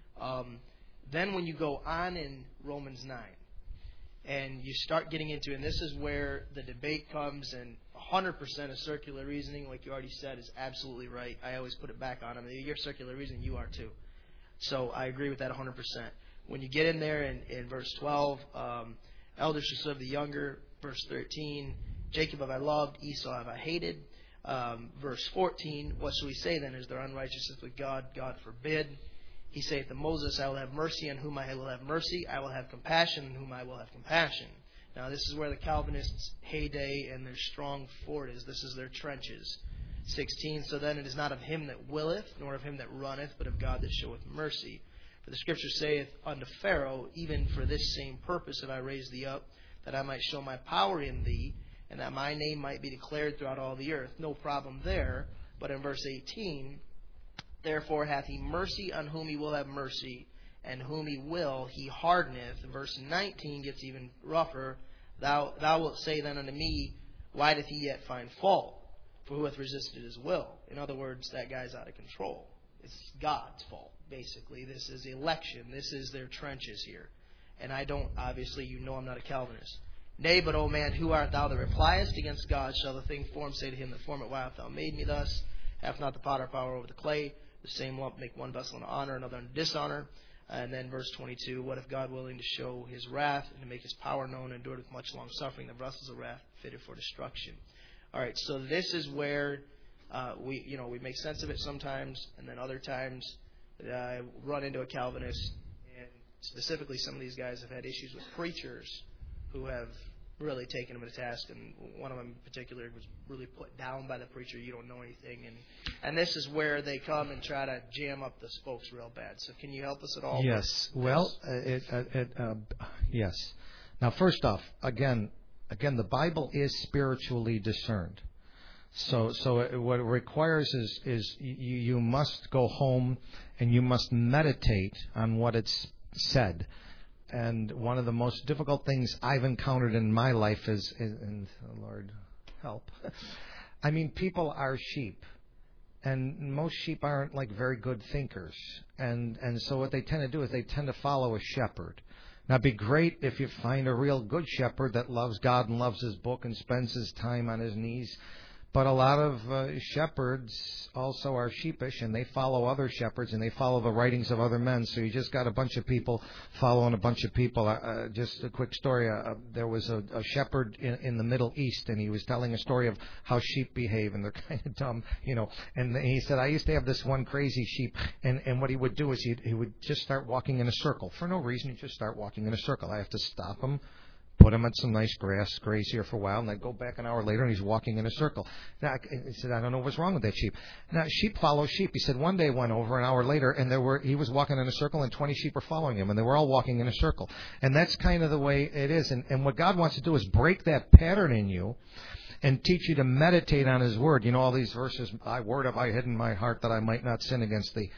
S2: Then when you go on in Romans 9, and you start getting into, and this is where the debate comes, and 100% of circular reasoning, like you already said, is absolutely right. I always put it back on them. You're circular reasoning, you are too. So I agree with that 100%. When you get in there in verse 12, elders should serve the younger. Verse 13, Jacob have I loved, Esau have I hated. Verse 14, what shall we say then? Is there unrighteousness with God? God forbid. He saith to Moses, I will have mercy on whom I will have mercy. I will have compassion on whom I will have compassion. Now this is where the Calvinists' heyday and their strong fort is. This is their trenches. 16, so then it is not of him that willeth, nor of him that runneth, but of God that showeth mercy. For the Scripture saith unto Pharaoh, even for this same purpose have I raised thee up, that I might show my power in thee, and that my name might be declared throughout all the earth. No problem there. But in verse 18, therefore hath he mercy on whom he will have mercy, and whom he will he hardeneth. Verse 19 gets even rougher. Thou wilt say then unto me, why doth he yet find fault? For who hath resisted his will? In other words, that guy's out of control. It's God's fault, basically. This is election. This is their trenches here. And I don't, obviously, you know I'm not a Calvinist. Nay, but, O man, who art thou that repliest against God? Shall the thing formed say to him that formed it, why hast thou made me thus? Hath not the potter power over the clay? The same lump make one vessel unto honor, another unto dishonor. And then verse 22, what if God, willing to show his wrath and to make his power known, endured with much long suffering, the vessels of wrath fitted for destruction? All right, so this is where we make sense of it sometimes, and then other times I run into a Calvinist, and specifically some of these guys have had issues with preachers who have really taken them to task, and one of them in particular was really put down by the preacher. You don't know anything, and this is where they come and try to jam up the spokes real bad. So can you help us at all?
S1: Yes. Well, yes. Now, first off, again, the Bible is spiritually discerned. So what it requires is you must go home and you must meditate on what it's said. And one of the most difficult things I've encountered in my life is and Lord help. I mean, people are sheep, and most sheep aren't like very good thinkers. And so what they tend to do is they tend to follow a shepherd. Now, it'd be great if you find a real good shepherd that loves God and loves his book and spends his time on his knees. But a lot of shepherds also are sheepish, and they follow other shepherds, and they follow the writings of other men. So you just got a bunch of people following a bunch of people. Just a quick story. There was a shepherd in the Middle East, and he was telling a story of how sheep behave, and they're kind of dumb, And he said, I used to have this one crazy sheep, and what he would do is he would just start walking in a circle. For no reason, he'd just start walking in a circle. I have to stop him, put him at some nice grass, graze here for a while, and I'd go back an hour later, and he's walking in a circle. Now, he said, I don't know what's wrong with that sheep. Now, sheep follow sheep. He said one day went over an hour later, and he was walking in a circle, and 20 sheep were following him, and they were all walking in a circle. And that's kind of the way it is. And what God wants to do is break that pattern in you and teach you to meditate on His Word. You know all these verses, Thy word have I hidden in my heart that I might not sin against Thee.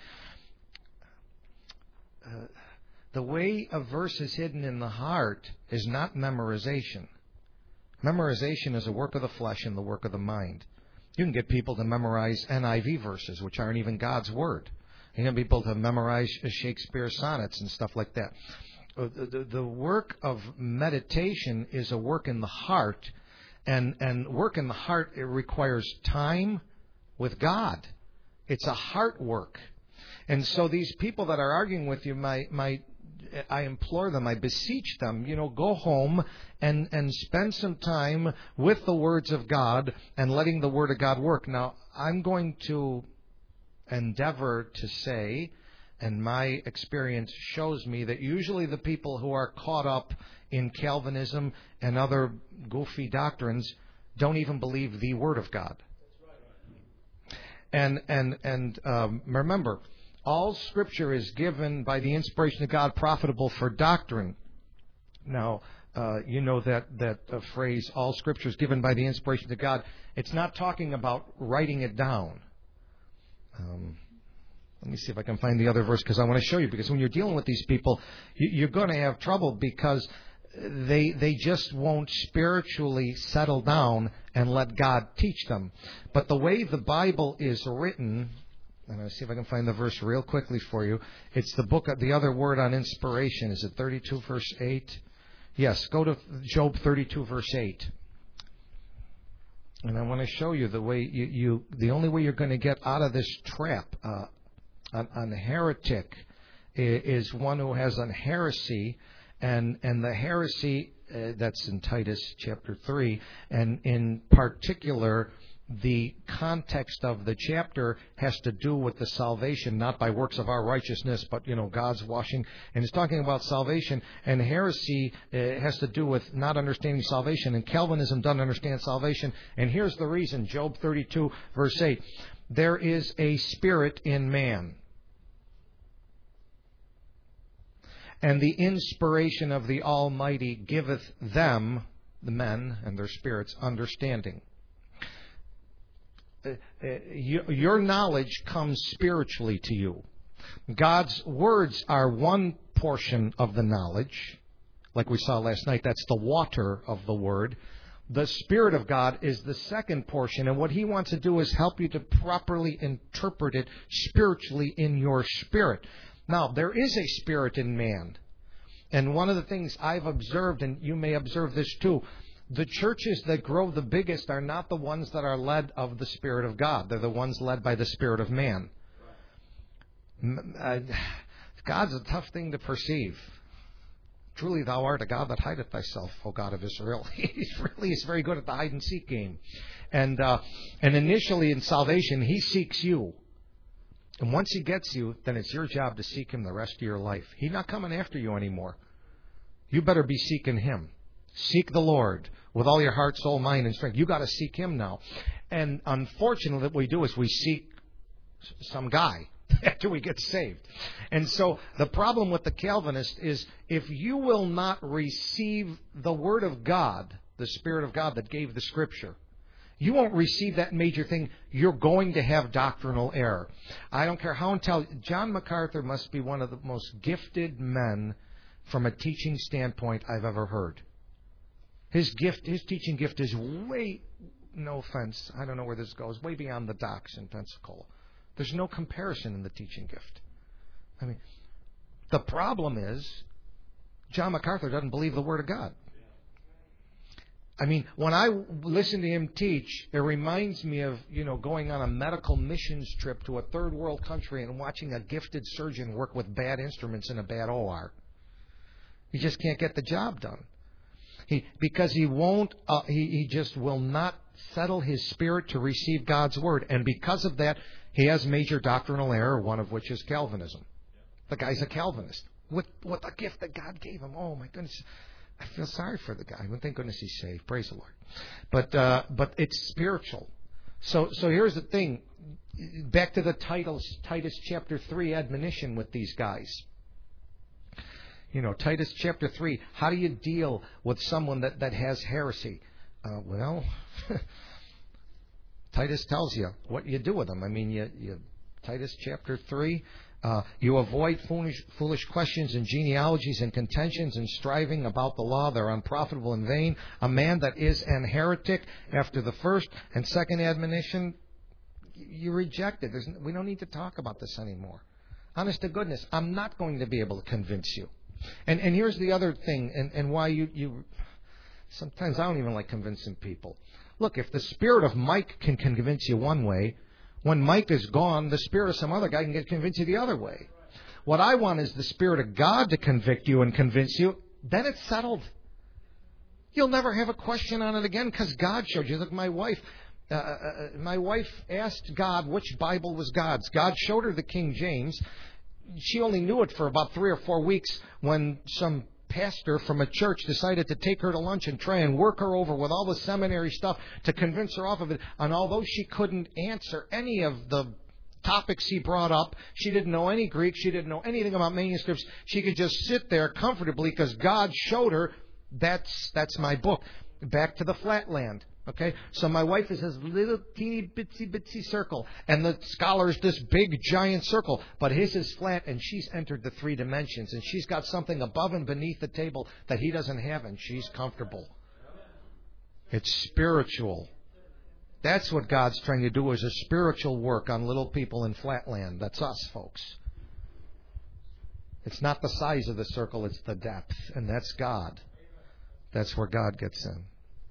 S1: The way a verse is hidden in the heart is not memorization. Memorization is a work of the flesh and the work of the mind. You can get people to memorize NIV verses, which aren't even God's Word. You can get people to memorize Shakespeare sonnets and stuff like that. The work of meditation is a work in the heart, and work in the heart, it requires time with God. It's a heart work. And so these people that are arguing with you, I implore them, I beseech them, go home and spend some time with the words of God and letting the Word of God work. Now, I'm going to endeavor to say, and my experience shows me, that usually the people who are caught up in Calvinism and other goofy doctrines don't even believe the Word of God. And remember, all Scripture is given by the inspiration of God, profitable for doctrine. Now, you know that phrase, all Scripture is given by the inspiration of God. It's not talking about writing it down. Let me see if I can find the other verse, because I want to show you. Because when you're dealing with these people, you're going to have trouble, because they just won't spiritually settle down and let God teach them. But the way the Bible is written, and I'll see if I can find the verse real quickly for you. It's the other word on inspiration. Is it 32 verse 8? Yes, go to Job 32 verse 8. And I want to show you the way the only way you're going to get out of this trap on heretic is one who has an heresy, and the heresy that's in Titus chapter 3, and in particular, the context of the chapter has to do with the salvation, not by works of our righteousness, but, God's washing. And it's talking about salvation. And heresy has to do with not understanding salvation. And Calvinism doesn't understand salvation. And here's the reason. Job 32, verse 8. There is a spirit in man, and the inspiration of the Almighty giveth them, the men and their spirits, understanding. Your knowledge comes spiritually to you. God's words are one portion of the knowledge. Like we saw last night, that's the water of the Word. The Spirit of God is the second portion. And what He wants to do is help you to properly interpret it spiritually in your spirit. Now, there is a spirit in man. And one of the things I've observed, and you may observe this too, the churches that grow the biggest are not the ones that are led of the Spirit of God. They're the ones led by the spirit of man. God's a tough thing to perceive. Truly thou art a God that hideth thyself, O God of Israel. He's very good at the hide and seek game. And initially in salvation, He seeks you. And once he gets you, then it's your job to seek him the rest of your life. He's not coming after you anymore. You better be seeking him. Seek the Lord with all your heart, soul, mind, and strength. You got to seek him now. And unfortunately, what we do is we seek some guy after we get saved. And so the problem with the Calvinist is if you will not receive the Word of God, the Spirit of God that gave the Scripture, you won't receive that major thing. You're going to have doctrinal error. I don't care how intelligent. John MacArthur must be one of the most gifted men from a teaching standpoint I've ever heard. His teaching gift is way, no offense, I don't know where this goes, way beyond the docks in Pensacola. There's no comparison in the teaching gift. I mean, the problem is John MacArthur doesn't believe the Word of God. I mean, when I listen to him teach, it reminds me of, going on a medical missions trip to a third world country and watching a gifted surgeon work with bad instruments in a bad OR. He just can't get the job done. Because he won't, he just will not settle his spirit to receive God's Word. And because of that, he has major doctrinal error, one of which is Calvinism. The guy's a Calvinist. With the gift that God gave him. Oh, my goodness. I feel sorry for the guy. Well, thank goodness he's saved. Praise the Lord. But it's spiritual. So here's the thing. Back to the Titus chapter 3 admonition with these guys. Titus chapter 3, how do you deal with someone that has heresy? Titus tells you what you do with them. I mean, Titus chapter 3, you avoid foolish questions and genealogies and contentions and striving about the law. They're unprofitable and vain. A man that is an heretic after the first and second admonition, you reject it. We don't need to talk about this anymore. Honest to goodness, I'm not going to be able to convince you. And here's the other thing, and why you sometimes I don't even like convincing people. Look, if the spirit of Mike can convince you one way, when Mike is gone, the spirit of some other guy can convince you the other way. What I want is the Spirit of God to convict you and convince you. Then it's settled. You'll never have a question on it again because God showed you. Look, my wife asked God which Bible was God's. God showed her the King James. She only knew it for about 3 or 4 weeks when some pastor from a church decided to take her to lunch and try and work her over with all the seminary stuff to convince her off of it. And although she couldn't answer any of the topics he brought up, she didn't know any Greek, she didn't know anything about manuscripts, she could just sit there comfortably because God showed her that's my book. Back to the flatland. Okay, so my wife is this little teeny bitsy circle, and the scholar is this big giant circle, but his is flat, and she's entered the 3 dimensions, and she's got something above and beneath the table that he doesn't have, and she's comfortable. It's spiritual. That's what God's trying to do, is a spiritual work on little people in flatland. That's us, folks. It's not the size of the circle, it's the depth, and that's God. That's where God gets in.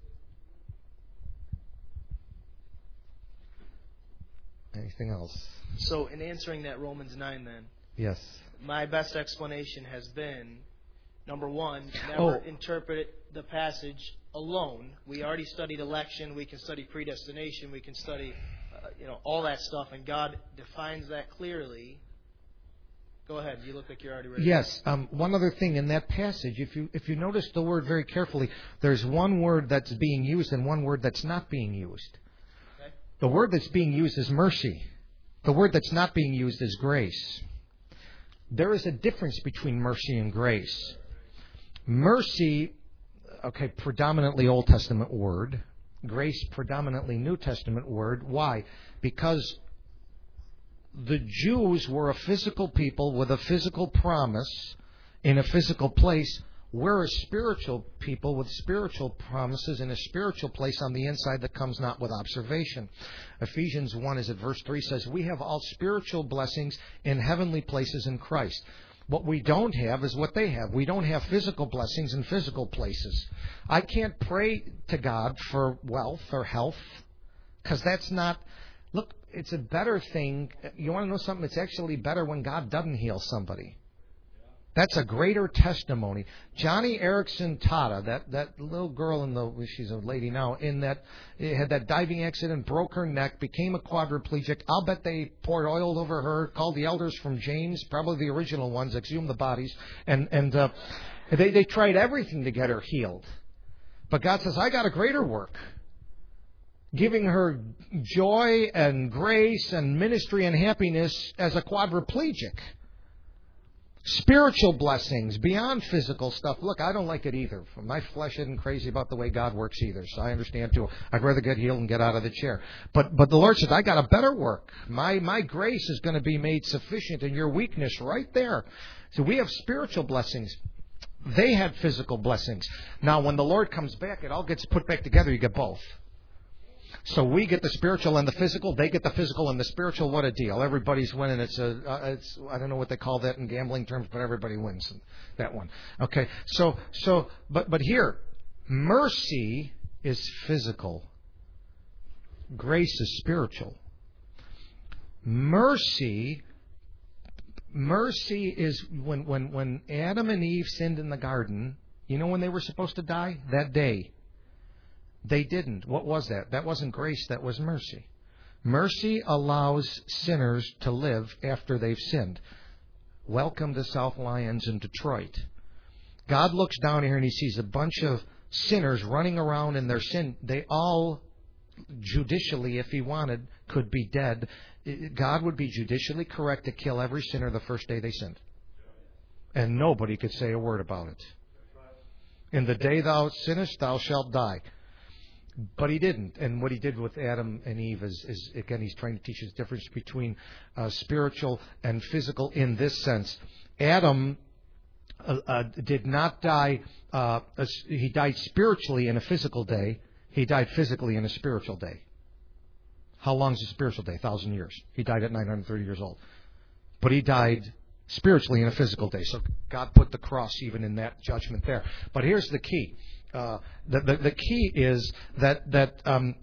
S1: Anything else?
S2: So in answering that Romans 9 then,
S1: yes,
S2: my best explanation has been, number one, never interpret the passage alone. We already studied election. We can study predestination. We can study all that stuff, and God defines that clearly. Go ahead. You look like you're already ready.
S1: Yes. One other thing in that passage, if you notice the word very carefully, there's one word that's being used and one word that's not being used. The word that's being used is mercy. The word that's not being used is grace. There is a difference between mercy and grace. Mercy, predominantly Old Testament word. Grace, predominantly New Testament word. Why? Because the Jews were a physical people with a physical promise in a physical place. We're a spiritual people with spiritual promises in a spiritual place on the inside that comes not with observation. Ephesians 1 is at verse 3 says, we have all spiritual blessings in heavenly places in Christ. What we don't have is what they have. We don't have physical blessings in physical places. I can't pray to God for wealth or health because that's not... Look, it's a better thing. You want to know something? It's actually better when God doesn't heal somebody. That's a greater testimony. Johnny Erickson Tata, that little girl she's a lady now, had that diving accident, broke her neck, became a quadriplegic. I'll bet they poured oil over her, called the elders from James, probably the original ones, exhumed the bodies, and they tried everything to get her healed. But God says, I got a greater work. Giving her joy and grace and ministry and happiness as a quadriplegic. Spiritual blessings beyond physical stuff. Look, I don't like it either. My flesh isn't crazy about the way God works either, so I understand too. I'd rather get healed and get out of the chair. But the Lord says, I got a better work. My grace is going to be made sufficient in your weakness right there. So we have spiritual blessings. They had physical blessings. Now, when the Lord comes back, it all gets put back together. You get both. So we get the spiritual and the physical. They get the physical and the spiritual. What a deal! Everybody's winning. It's I don't know what they call that in gambling terms, but everybody wins that one. Okay. But here, mercy is physical. Grace is spiritual. Mercy is when Adam and Eve sinned in the garden. You know when they were supposed to die? That day. They didn't. What was that? That wasn't grace. That was mercy. Mercy allows sinners to live after they've sinned. Welcome to South Lyons in Detroit. God looks down here and He sees a bunch of sinners running around in their sin. They all, judicially, if He wanted, could be dead. God would be judicially correct to kill every sinner the first day they sinned. And nobody could say a word about it. In the day thou sinnest, thou shalt die. But He didn't. And what He did with Adam and Eve is again, He's trying to teach us the difference between spiritual and physical in this sense. Adam did not die. He died spiritually in a physical day. He died physically in a spiritual day. How long is a spiritual day? 1,000 years. He died at 930 years old. But He died spiritually in a physical day. So God put the cross even in that judgment there. But here's the key. The key is that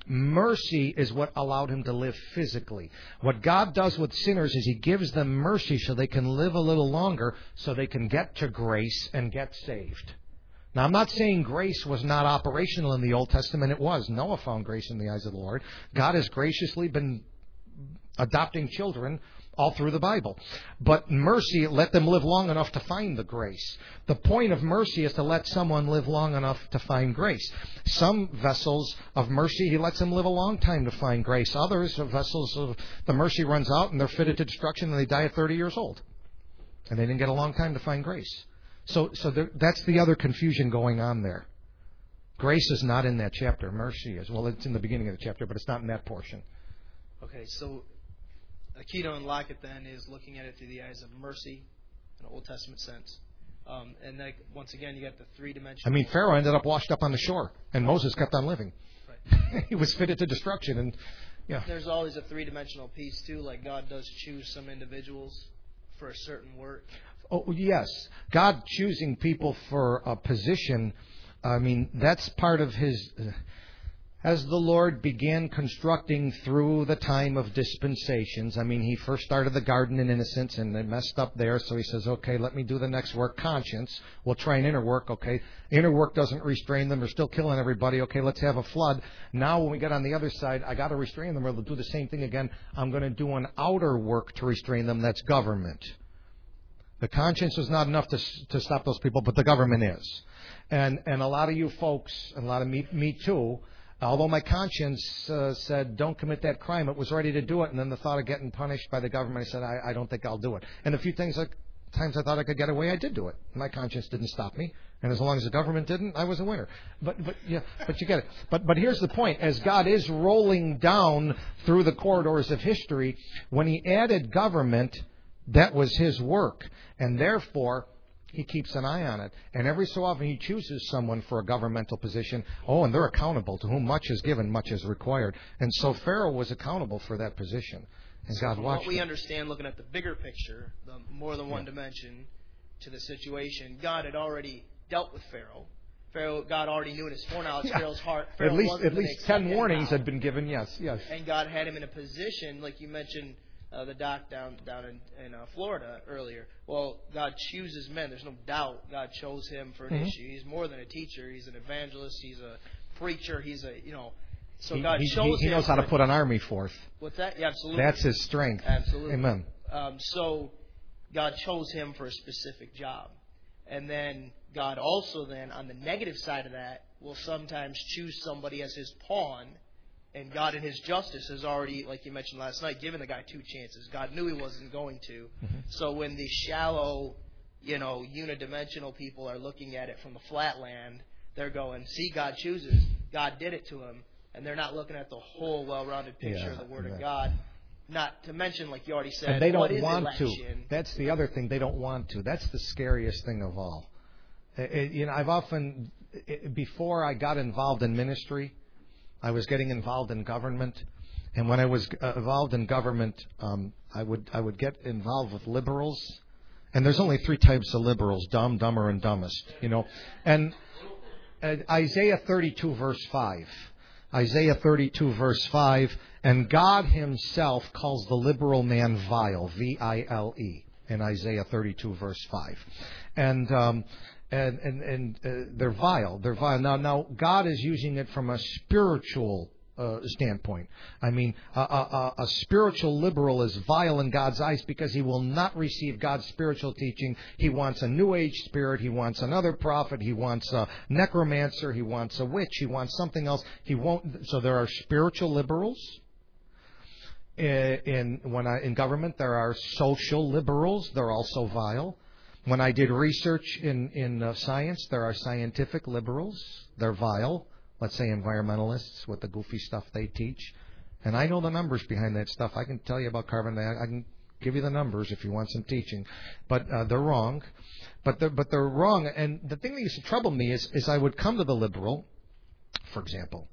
S1: mercy is what allowed Him to live physically. What God does with sinners is He gives them mercy so they can live a little longer, so they can get to grace and get saved. Now, I'm not saying grace was not operational in the Old Testament. It was. Noah found grace in the eyes of the Lord. God has graciously been adopting children all through the Bible. But mercy, let them live long enough to find the grace. The point of mercy is to let someone live long enough to find grace. Some vessels of mercy, He lets them live a long time to find grace. Others are vessels of the mercy runs out and they're fitted to destruction and they die at 30 years old. And they didn't get a long time to find grace. So that's the other confusion going on there. Grace is not in that chapter. Mercy is. Well, it's in the beginning of the chapter, but it's not in that portion.
S2: Okay, so a key to unlock it then is looking at it through the eyes of mercy in an Old Testament sense. And then, once again, you got the three-dimensional...
S1: Pharaoh ended up washed up on the shore, and Moses kept on living. Right. He was fitted to destruction. And
S2: there's always a three-dimensional piece, too, like God does choose some individuals for a certain work.
S1: Oh, yes. God choosing people for a position, that's part of His... As the Lord began constructing through the time of dispensations, He first started the garden in innocence and they messed up there. So He says, okay, let me do the next work, conscience. We'll try an inner work, okay. Inner work doesn't restrain them. They're still killing everybody. Okay, let's have a flood. Now when we get on the other side, I got to restrain them or they'll do the same thing again. I'm going to do an outer work to restrain them. That's government. The conscience is not enough to stop those people, but the government is. And a lot of you folks, and a lot of me too, although my conscience said, don't commit that crime, it was ready to do it. And then the thought of getting punished by the government, I said, I don't think I'll do it. And a few times I thought I could get away, I did do it. My conscience didn't stop me. And as long as the government didn't, I was a winner. But you get it. But here's the point. As God is rolling down through the corridors of history, when He added government, that was His work. And therefore, He keeps an eye on it. And every so often He chooses someone for a governmental position. And they're accountable. To whom much is given, much is required. And so Pharaoh was accountable for that position. And God watched
S2: what we understand, looking at the bigger picture, the more than one dimension to the situation, God had already dealt with Pharaoh. God already knew in His foreknowledge Pharaoh's heart. Pharaoh
S1: at least 10 warnings had been given, yes.
S2: And God had him in a position, like you mentioned, the doc down in Florida earlier. Well, God chooses men. There's no doubt God chose him for an issue. He's more than a teacher. He's an evangelist. He's a preacher. He's a, so God chose him.
S1: He knows how to put an army forth.
S2: What's that? Yeah, absolutely.
S1: That's his strength.
S2: Absolutely.
S1: Amen.
S2: So God chose him for a specific job. And then God also then, on the negative side of that, will sometimes choose somebody as his pawn. And God in his justice has already, like you mentioned last night, given the guy 2 chances. God knew he wasn't going to.
S1: Mm-hmm.
S2: So when the shallow, unidimensional people are looking at it from the flatland, they're going, see, God chooses. God did it to him. And they're not looking at the whole well-rounded picture of the Word of God. Not to mention, like you already said,
S1: and they don't
S2: what is
S1: want
S2: election?
S1: to. That's the other thing. They don't want to. That's the scariest thing of all. I've often, before I got involved in ministry, I was getting involved in government, and when I was involved in government, I would get involved with liberals, and there's only 3 types of liberals: dumb, dumber, and dumbest. And Isaiah 32 verse 5. Isaiah 32 verse 5, and God Himself calls the liberal man vile, V-I-L-E, in Isaiah 32 verse 5, and they're vile. They're vile. Now, God is using it from a spiritual standpoint. I mean, a spiritual liberal is vile in God's eyes because he will not receive God's spiritual teaching. He wants a New Age spirit. He wants another prophet. He wants a necromancer. He wants a witch. He wants something else. He won't. So there are spiritual liberals. In government, there are social liberals. They're also vile. When I did research in science, there are scientific liberals. They're vile. Let's say environmentalists with the goofy stuff they teach. And I know the numbers behind that stuff. I can tell you about carbon dioxide. I can give you the numbers if you want some teaching. But they're wrong. But they're wrong. And the thing that used to trouble me is I would come to the liberal, for example,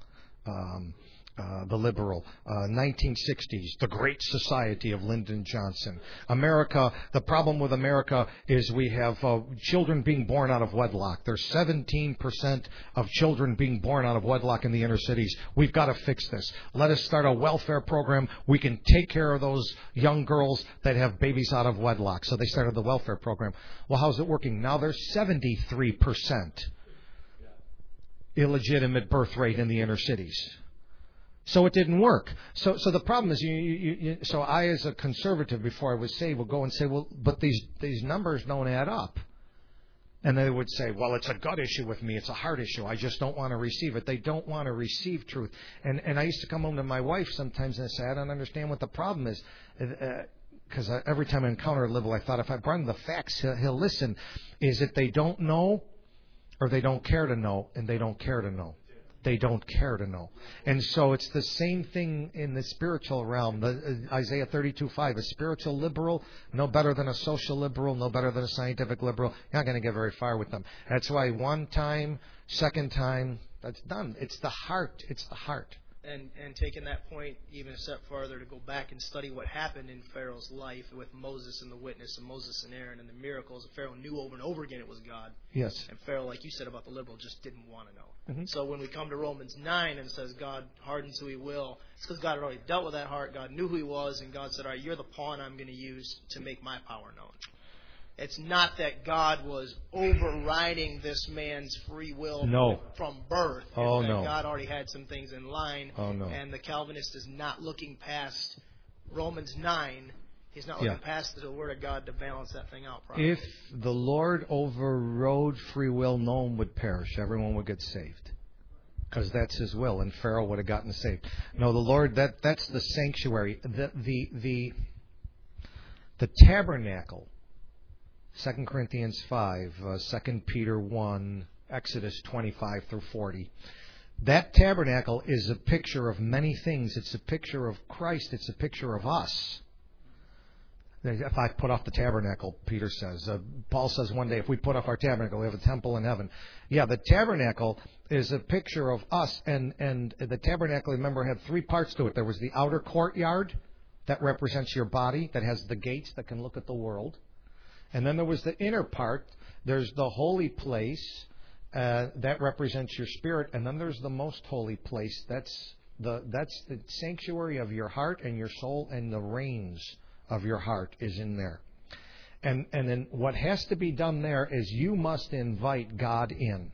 S1: the liberal, 1960s, the Great Society of Lyndon Johnson. America, the problem with America is we have children being born out of wedlock. There's 17% of children being born out of wedlock in the inner cities. We've got to fix this. Let us start a welfare program. We can take care of those young girls that have babies out of wedlock. So they started the welfare program. Well, how's it working? Now there's 73% illegitimate birth rate in the inner cities. So it didn't work. So the problem is, so I, as a conservative, before I was saved, would go and say, well, but these numbers don't add up. And they would say, well, it's a gut issue with me. It's a heart issue. I just don't want to receive it. They don't want to receive truth. And I used to come home to my wife sometimes and say, I don't understand what the problem is. Because every time I encounter a liberal, I thought, if I bring the facts, he'll listen. Is it they don't know, or they don't care to know, and they don't care to know? They don't care to know. And so it's the same thing in the spiritual realm. Isaiah 32:5, a spiritual liberal, no better than a social liberal, no better than a scientific liberal. You're not going to get very far with them. That's why one time, second time, that's done. It's the heart. It's the heart.
S2: And taking that point even a step farther, to go back and study what happened in Pharaoh's life with Moses and the witness, and Moses and Aaron and the miracles. Pharaoh knew over and over again it was God.
S1: Yes.
S2: And Pharaoh, like you said about the liberal, just didn't want to know.
S1: Mm-hmm.
S2: So when we come to Romans 9 and it says God hardens who He will, it's because God had already dealt with that heart. God knew who He was, and God said, all right, you're the pawn I'm going to use to make my power known. It's not that God was overriding this man's free will from birth.
S1: Oh, no.
S2: God already had some things in line.
S1: Oh, no.
S2: And the Calvinist is not looking past Romans 9. He's not looking past the Word of God to balance that thing out properly.
S1: If the Lord overrode free will, no one would perish. Everyone would get saved. Because that's His will, and Pharaoh would have gotten saved. No, the Lord, that's the sanctuary. The tabernacle, 2 Corinthians 5, 2 Peter 1, Exodus 25 through 40. That tabernacle is a picture of many things. It's a picture of Christ. It's a picture of us. If I put off the tabernacle, Peter says. Paul says one day, if we put off our tabernacle, we have a temple in heaven. Yeah, the tabernacle is a picture of us. And the tabernacle, remember, had 3 parts to it. There was the outer courtyard that represents your body, that has the gates that can look at the world. And then there was the inner part. There's the holy place that represents your spirit. And then there's the most holy place. That's the sanctuary of your heart and your soul and the reins of your heart is in there. And then what has to be done there is you must invite God in.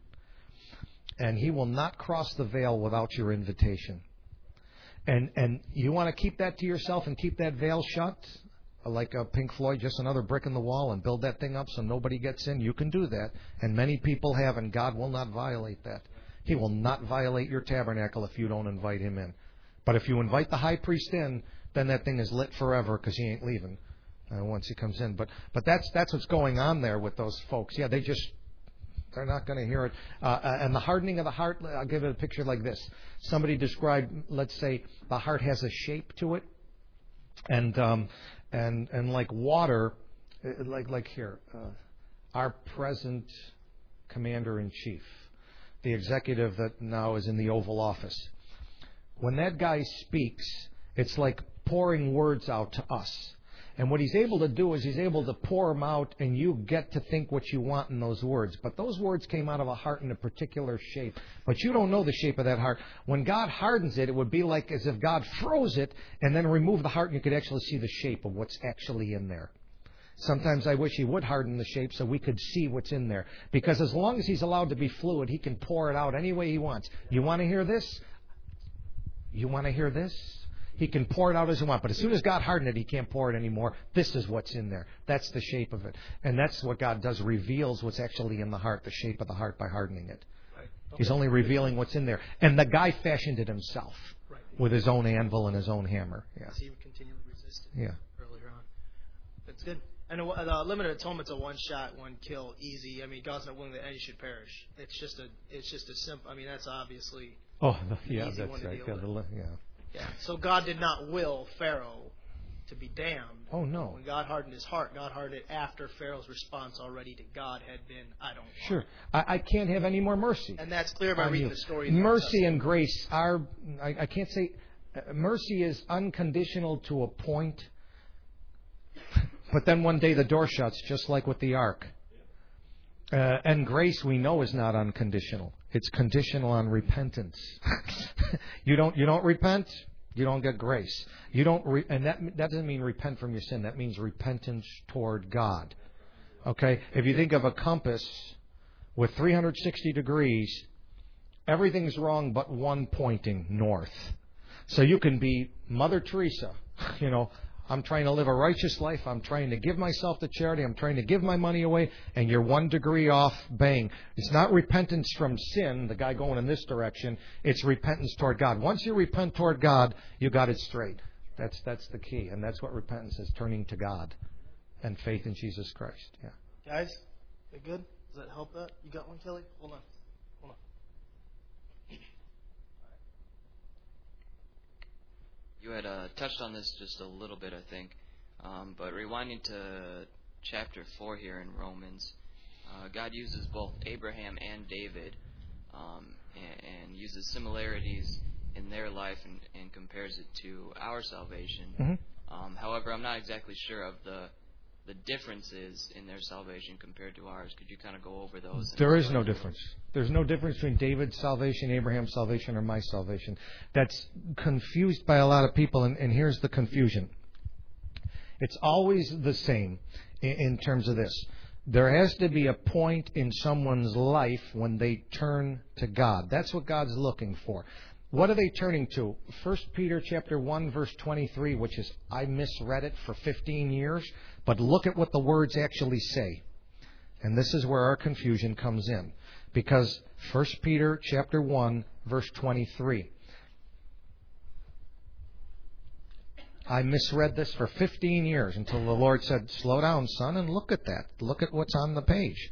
S1: And He will not cross the veil without your invitation. And you want to keep that to yourself and keep that veil shut, like Pink Floyd, just another brick in the wall, and build that thing up so nobody gets in. You can do that. And many people have, and God will not violate that. He will not violate your tabernacle if you don't invite Him in. But if you invite the high priest in, then that thing is lit forever because he ain't leaving once he comes in. But that's what's going on there with those folks. Yeah, they're not going to hear it. And the hardening of the heart, I'll give it a picture like this. Somebody described, let's say, the heart has a shape to it, and like water, like here, our present commander-in-chief, the executive that now is in the Oval Office. When that guy speaks, it's like pouring words out to us. And what he's able to do is he's able to pour them out, and you get to think what you want in those words. But those words came out of a heart in a particular shape. But you don't know the shape of that heart. When God hardens it, it would be like as if God froze it and then removed the heart, and you could actually see the shape of what's actually in there. Sometimes I wish He would harden the shape so we could see what's in there. Because as long as He's allowed to be fluid, He can pour it out any way He wants. You want to hear this? You want to hear this? He can pour it out as He wants. But as soon as God hardened it, He can't pour it anymore. This is what's in there. That's the shape of it. And that's what God does, reveals what's actually in the heart, the shape of the heart, by hardening it. Right. Okay. He's only revealing what's in there. And the guy fashioned it himself with his own anvil and his own hammer. Yeah.
S2: He continually resisted earlier on. That's good. And the limited atonement's a one-shot, one-kill, easy. I mean, God's not willing that any should perish. It's just a simple. I mean, that's obviously.
S1: Oh, yeah, that's right.
S2: Yeah. So God did not will Pharaoh to be damned.
S1: Oh, no.
S2: When God hardened his heart, God hardened it after Pharaoh's response already to God had been, I don't want.
S1: Sure. I can't have any more mercy.
S2: And that's clear by reading the story.
S1: Mercy and grace are, I can't say, mercy is unconditional to a point. But then one day the door shuts, just like with the ark. And grace, we know, is not unconditional. It's conditional on repentance. You don't repent, you don't get grace. You don't, and that doesn't mean repent from your sin. That means repentance toward God. Okay, if you think of a compass with 360 degrees, everything's wrong but one pointing north. So you can be Mother Teresa, I'm trying to live a righteous life. I'm trying to give myself to charity. I'm trying to give my money away. And you're 1 degree off, bang. It's not repentance from sin, the guy going in this direction. It's repentance toward God. Once you repent toward God, you got it straight. That's the key. And that's what repentance is, turning to God and faith in Jesus Christ. Yeah.
S2: Guys, you good? Does that help that? You got one, Kelly? Hold on.
S4: You had touched on this just a little bit, I think, but rewinding to chapter 4 here in Romans, God uses both Abraham and David and uses similarities in their life and compares it to our salvation. Mm-hmm. However, I'm not exactly sure of the differences in their salvation compared to ours. Could you kind of go over those?
S1: There is no difference. There's no difference between David's salvation, Abraham's salvation, or my salvation. That's confused by a lot of people, and here's the confusion. It's always the same in terms of this. There has to be a point in someone's life when they turn to God. That's what God's looking for. What are they turning to? 1 Peter chapter 1, verse 23, which is, I misread it for 15 years, but look at what the words actually say. And this is where our confusion comes in. Because 1 Peter chapter 1, verse 23. I misread this for 15 years until the Lord said, slow down, son, and look at that. Look at what's on the page.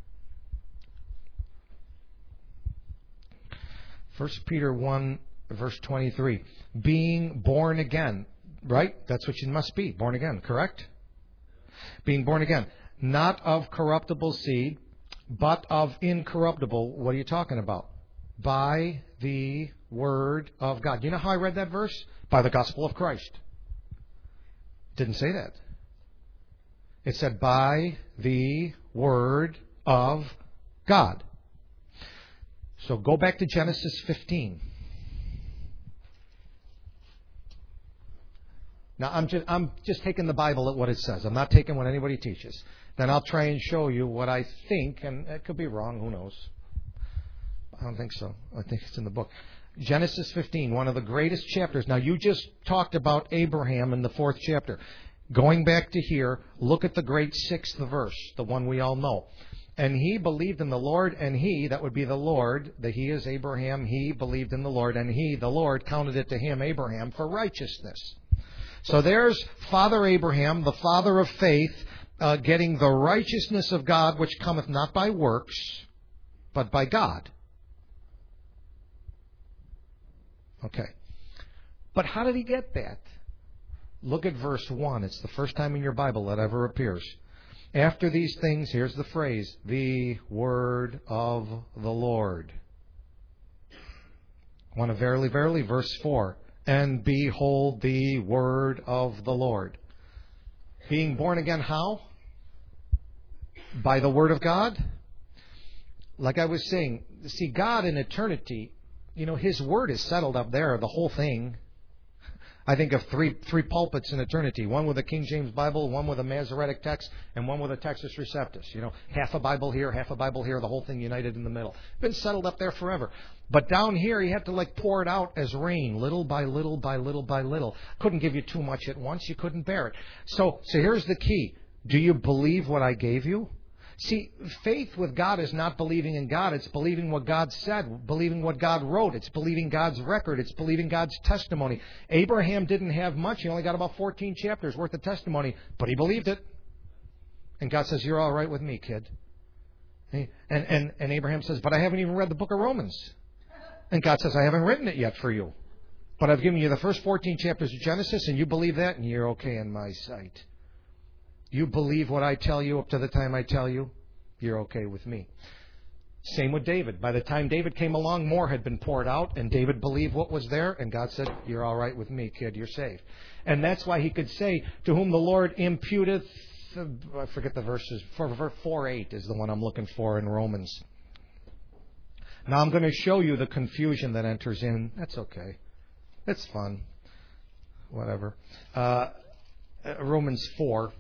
S1: 1 Peter 1, verse 23. Being born again. Right? That's what you must be. Born again. Correct? Being born again. Not of corruptible seed, but of incorruptible. What are you talking about? By the word of God. You know how I read that verse? By the gospel of Christ. Didn't say that. It said by the word of God. So go back to Genesis 15. Now, I'm just taking the Bible at what it says. I'm not taking what anybody teaches. Then I'll try and show you what I think, and it could be wrong. Who knows? I don't think so. I think it's in the book. Genesis 15, one of the greatest chapters. Now, you just talked about Abraham in the 4th chapter. Going back to here, look at the great 6th verse, the one we all know. And he believed in the Lord, and he, that would be the Lord, the he is Abraham, he believed in the Lord, and he, the Lord, counted it to him, Abraham, for righteousness. So there's Father Abraham, the father of faith, getting the righteousness of God, which cometh not by works, but by God. Okay. But how did he get that? Look at verse 1. It's the first time in your Bible that ever appears. After these things, here's the phrase, the word of the Lord. One of verily, verily, verse 4. And behold the word of the Lord. Being born again how? By the word of God? Like I was saying, see, God in eternity, His word is settled up there, the whole thing. I think of three pulpits in eternity, one with a King James Bible, one with a Masoretic text, and one with a Textus Receptus. Half a Bible here, the whole thing united in the middle. Been settled up there forever. But down here, He had to pour it out as rain, little by little by little by little. Couldn't give you too much at once. You couldn't bear it. So here's the key. Do you believe what I gave you? See, faith with God is not believing in God. It's believing what God said, believing what God wrote. It's believing God's record. It's believing God's testimony. Abraham didn't have much. He only got about 14 chapters worth of testimony, but he believed it. And God says, you're all right with me, kid. And Abraham says, but I haven't even read the book of Romans. And God says, I haven't written it yet for you. But I've given you the first 14 chapters of Genesis, and you believe that, and you're okay in my sight. You believe what I tell you up to the time I tell you, you're okay with me. Same with David. By the time David came along, more had been poured out, and David believed what was there, and God said, you're all right with me, kid, you're saved. And that's why he could say, to whom the Lord imputeth, I forget the verses, 4:8 is the one I'm looking for in Romans. Now I'm going to show you the confusion that enters in. That's okay. It's fun. Whatever. Romans 4.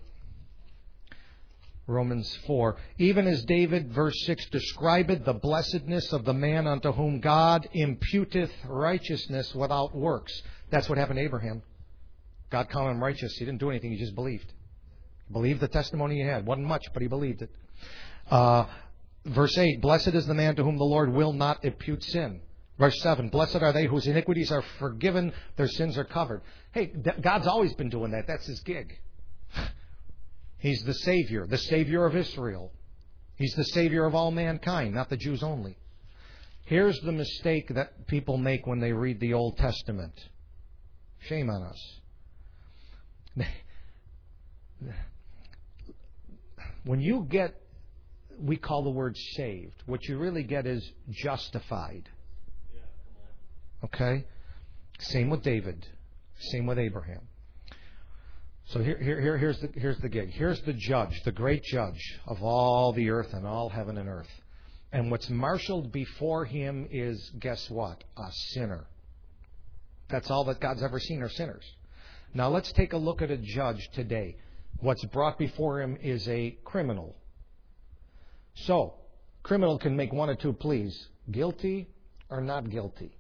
S1: Romans 4. Even as David, verse 6, described the blessedness of the man unto whom God imputeth righteousness without works. That's what happened to Abraham. God called him righteous. He didn't do anything. He just believed. Believed the testimony he had. Wasn't much, but he believed it. Verse 8. Blessed is the man to whom the Lord will not impute sin. Verse 7. Blessed are they whose iniquities are forgiven, their sins are covered. Hey, God's always been doing that. That's His gig. He's the Savior of Israel. He's the Savior of all mankind, not the Jews only. Here's the mistake that people make when they read the Old Testament. Shame on us. When you get, we call the word saved, what you really get is justified. Okay? Same with David. Same with Abraham. So here's the gig. Here's the judge, the great judge of all the earth and all heaven and earth. And what's marshaled before him is, guess what? A sinner. That's all that God's ever seen are sinners. Now let's take a look at a judge today. What's brought before him is a criminal. So, criminal can make one of two pleas. Guilty or not guilty.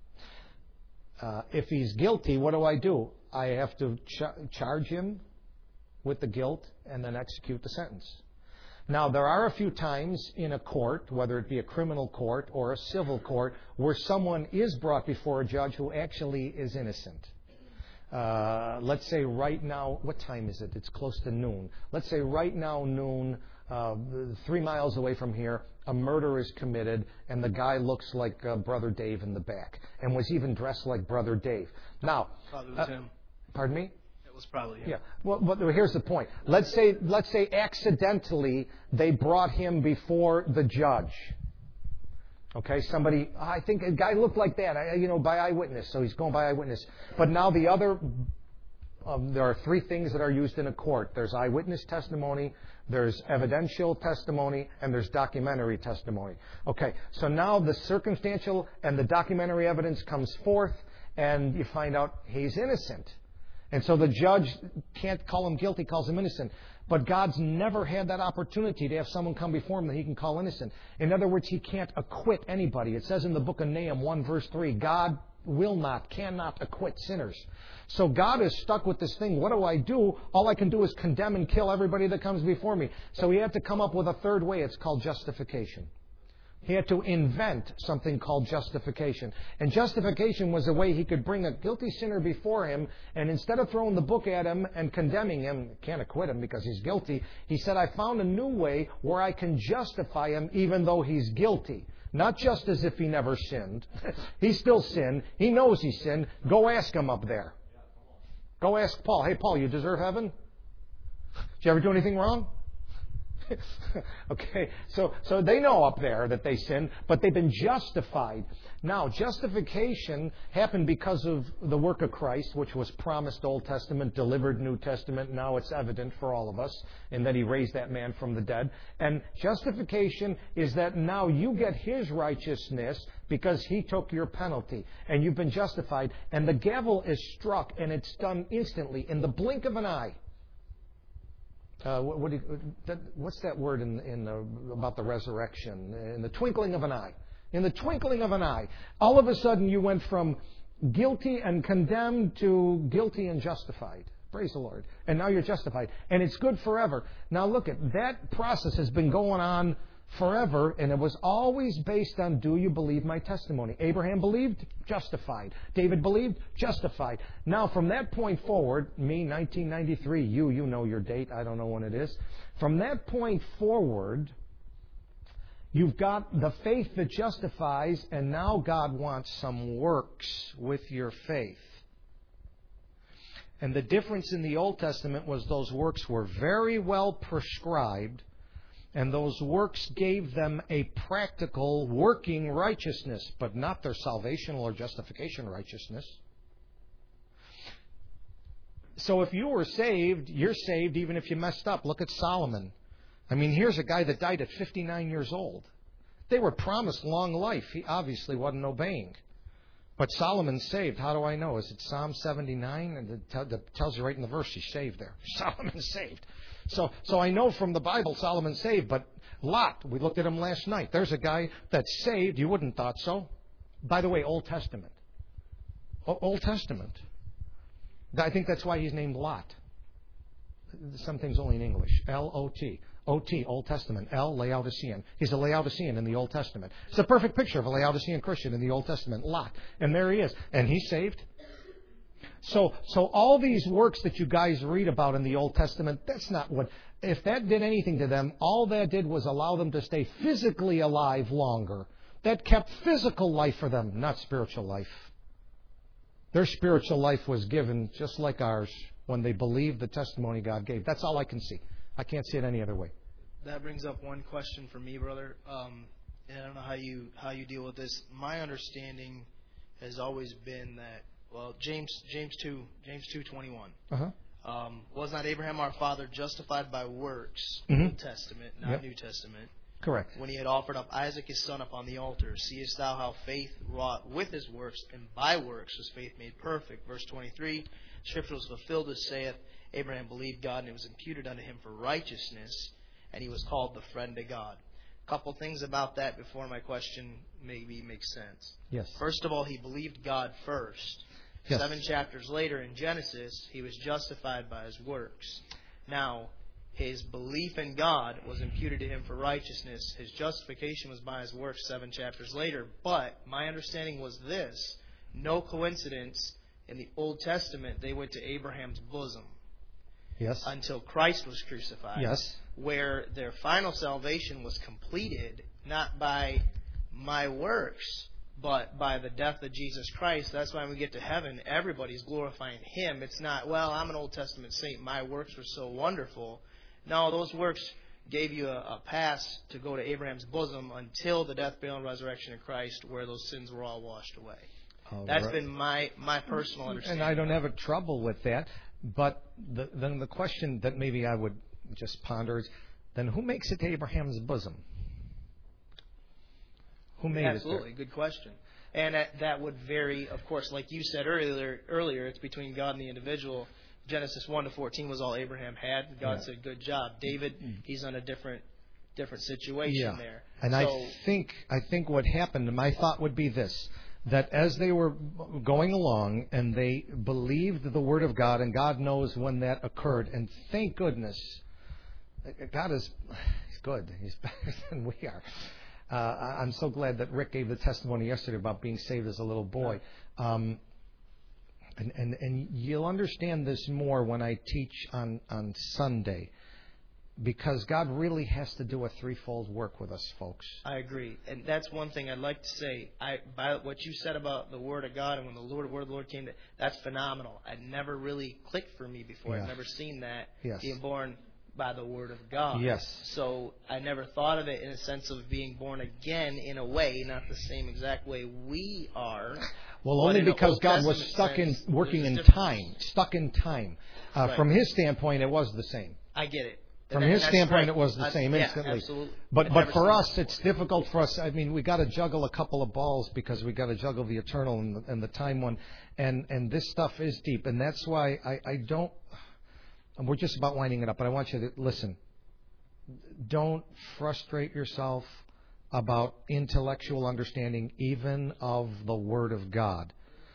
S1: If he's guilty, what do? I have to charge him with the guilt and then execute the sentence. Now, there are a few times in a court, whether it be a criminal court or a civil court, where someone is brought before a judge who actually is innocent. Let's say right now, what time is it? It's close to noon. Let's say right now, noon, 3 miles away from here, a murder is committed, and the guy looks like Brother Dave in the back, and was even dressed like Brother Dave. Now,
S2: probably was him.
S1: Pardon me?
S2: It was probably him.
S1: Yeah. Well, but here's the point. Let's say accidentally they brought him before the judge. Okay, somebody, I think a guy looked like that, by eyewitness, so he's going by eyewitness. But now the other, there are 3 things that are used in a court. There's eyewitness testimony, there's evidential testimony, and there's documentary testimony. Okay, so now the circumstantial and the documentary evidence comes forth, and you find out he's innocent. And so the judge can't call him guilty, calls him innocent. But God's never had that opportunity to have someone come before him that he can call innocent. In other words, he can't acquit anybody. It says in the book of Nahum 1 verse 3, God will not, cannot acquit sinners. So God is stuck with this thing. What do? All I can do is condemn and kill everybody that comes before me. So he had to come up with a third way. It's called justification. He had to invent something called justification. And justification was a way he could bring a guilty sinner before him, and instead of throwing the book at him and condemning him, can't acquit him because he's guilty, he said, I found a new way where I can justify him even though he's guilty. Not just as if he never sinned. He still sinned. He knows he sinned. Go ask him up there. Go ask Paul. Hey, Paul, you deserve heaven? Did you ever do anything wrong? Okay, so they know up there that they sinned, but they've been justified. Now, justification happened because of the work of Christ, which was promised Old Testament, delivered New Testament. Now it's evident for all of us, and that he raised that man from the dead. And justification is that now you get his righteousness because he took your penalty, and you've been justified. And the gavel is struck, and it's done instantly, in the blink of an eye. What's that word about the resurrection? In the twinkling of an eye. In the twinkling of an eye. All of a sudden you went from guilty and condemned to guilty and justified. Praise the Lord. And now you're justified. And it's good forever. Now look, that process has been going on forever, and it was always based on, do you believe my testimony? Abraham believed, justified. David believed, justified. Now, from that point forward, me, 1993, you know your date, I don't know when it is. From that point forward, you've got the faith that justifies, and now God wants some works with your faith. And the difference in the Old Testament was those works were very well prescribed, and those works gave them a practical working righteousness, but not their salvational or justification righteousness. So if you were saved, you're saved even if you messed up. Look at Solomon. I mean, here's a guy that died at 59 years old. They were promised long life. He obviously wasn't obeying. But Solomon's saved. How do I know? Is it Psalm 79? And it tells you right in the verse he's saved there. Solomon's saved. So I know from the Bible Solomon's saved, but Lot, we looked at him last night. There's a guy that's saved. You wouldn't thought so. By the way, Old Testament. Old Testament. I think that's why he's named Lot. Some things only in English. L-O-T. O-T, Old Testament. L, Laodicean. He's a Laodicean in the Old Testament. It's a perfect picture of a Laodicean Christian in the Old Testament. Lot. And there he is. And he's saved. So all these works that you guys read about in the Old Testament, that's not what... If that did anything to them, all that did was allow them to stay physically alive longer. That kept physical life for them, not spiritual life. Their spiritual life was given just like ours when they believed the testimony God gave. That's all I can see. I can't see it any other way.
S2: That brings up one question for me, brother. And I don't know how you deal with this. My understanding has always been that, well, James 2:21. Was not Abraham our father justified by works, Old Testament, not New Testament?
S1: Correct.
S2: When he had offered up Isaac his son upon the altar, seest thou how faith wrought with his works, and by works was faith made perfect. Verse 23, Scripture was fulfilled as saith, Abraham believed God, and it was imputed unto him for righteousness, and he was called the friend of God. A couple things about that before my question maybe makes sense.
S1: Yes.
S2: First of all, he believed God first.
S1: Yes.
S2: 7 chapters later in Genesis, he was justified by his works. Now, his belief in God was imputed to him for righteousness. His justification was by his works 7 chapters later. But my understanding was this. No coincidence, in the Old Testament, they went to Abraham's bosom.
S1: Yes.
S2: Until Christ was crucified.
S1: Yes.
S2: Where their final salvation was completed, not by my works, but by the death of Jesus Christ. That's why when we get to heaven, everybody's glorifying Him. It's not, well, I'm an Old Testament saint, my works were so wonderful. No, those works gave you a pass to go to Abraham's bosom until the death, burial, and resurrection of Christ, where those sins were all washed away. That's been my personal understanding.
S1: And I don't have a trouble with that. But then the question that maybe I would just ponder is, then who makes it to Abraham's bosom? Who made
S2: Absolutely,
S1: it there?
S2: good question. And that would vary, of course, like you said earlier, it's between God and the individual. Genesis 1-14 was all Abraham had. God
S1: Yeah.
S2: said, good job. David, he's on a different situation there.
S1: And
S2: So,
S1: I think what happened, my thought would be this, that as they were going along and they believed the Word of God, and God knows when that occurred, and thank goodness, God is He's good. He's better than we are. I'm so glad that Rick gave the testimony yesterday about being saved as a little boy. And you'll understand this more when I teach on Sunday, because God really has to do a threefold work with us, folks.
S2: I agree. And that's one thing I'd like to say. By what you said about the Word of God and when the word of the Lord came, that's phenomenal. It never really clicked for me before.
S1: Yeah.
S2: I've never seen that
S1: Yes.
S2: being born by the Word of God.
S1: Yes.
S2: So I never thought of it in a sense of being born again in a way, not the same exact way we are.
S1: Well,
S2: But
S1: only
S2: in the
S1: because
S2: Old
S1: God was
S2: Testament sense,
S1: working
S2: there's
S1: in
S2: a difference.
S1: time, stuck in time.
S2: Right.
S1: From His standpoint, it was the same.
S2: I get it.
S1: From
S2: And
S1: His
S2: that's
S1: standpoint,
S2: great.
S1: it was the same instantly.
S2: Yeah, absolutely.
S1: But
S2: I've never
S1: for
S2: seen
S1: us,
S2: that
S1: it's
S2: before.
S1: difficult for us. I mean, we got to juggle a couple of balls because we got to juggle the eternal and the time one, and this stuff is deep, and that's why I don't. We're just about winding it up, but I want you to listen. Don't frustrate yourself about intellectual understanding, even of the Word of God.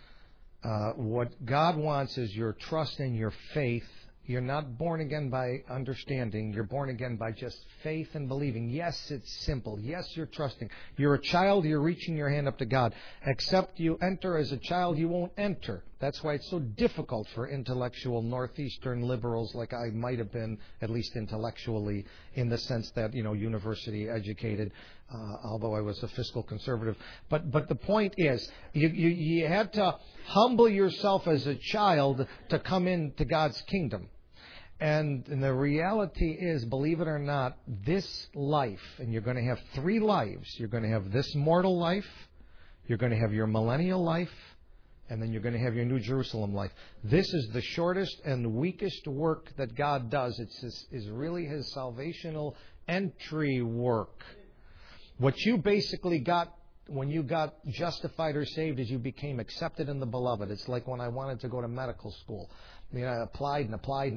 S1: What God wants is your trust and your faith. You're not born again by understanding. You're born again by just faith and believing. Yes, it's simple. Yes, you're trusting. You're a child. You're reaching your hand up to God. Except you enter as a child, you won't enter. That's why it's so difficult for intellectual Northeastern liberals like I might have been, at least intellectually, in the sense that, university educated, although I was a fiscal conservative. But the point is, you had to humble yourself as a child to come into God's kingdom. And the reality is, believe it or not, this life, and you're going to have 3 lives. You're going to have this mortal life, you're going to have your millennial life, and then you're going to have your New Jerusalem life. This is the shortest and weakest work that God does. It's really His salvational entry work. What you basically got when you got justified or saved is you became accepted in the beloved. It's like when I wanted to go to medical school. I applied, and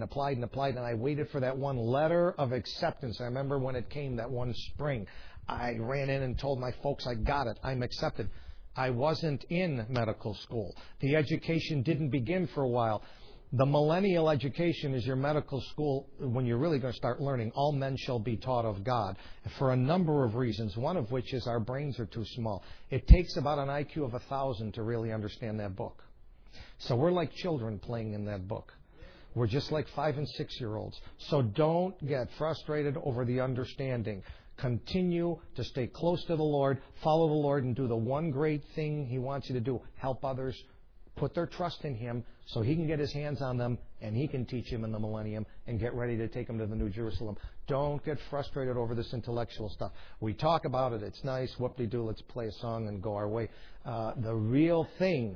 S1: I waited for that one letter of acceptance. I remember when it came that one spring. I ran in and told my folks I got it. I'm accepted. I wasn't in medical school. The education didn't begin for a while. The millennial education is your medical school when you're really going to start learning. All men shall be taught of God for a number of reasons, one of which is our brains are too small. It takes about an IQ of 1,000 to really understand that book. So we're like children playing in that book. We're just like 5- and 6-year-olds. So don't get frustrated over the understanding. Continue to stay close to the Lord, follow the Lord, and do the one great thing He wants you to do. Help others. Put their trust in Him so He can get His hands on them and He can teach them in the millennium and get ready to take them to the New Jerusalem. Don't get frustrated over this intellectual stuff. We talk about it. It's nice. Whoop-de-doo. Let's play a song and go our way. The real thing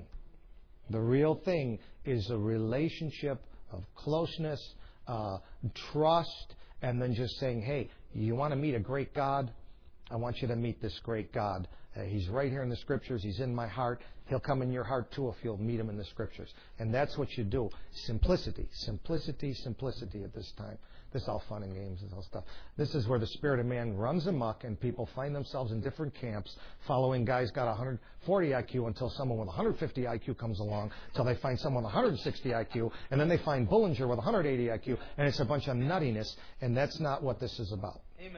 S1: is a relationship of closeness, trust, and then just saying, hey, you want to meet a great God? I want you to meet this great God. He's right here in the Scriptures. He's in my heart. He'll come in your heart too if you'll meet Him in the Scriptures. And that's what you do. Simplicity at this time. This is all fun and games and all stuff. This is where the spirit of man runs amok and people find themselves in different camps following guys got 140 IQ until someone with 150 IQ comes along, until they find someone with 160 IQ, and then they find Bullinger with 180 IQ, and it's a bunch of nuttiness, and that's not what this is about.
S2: Amen.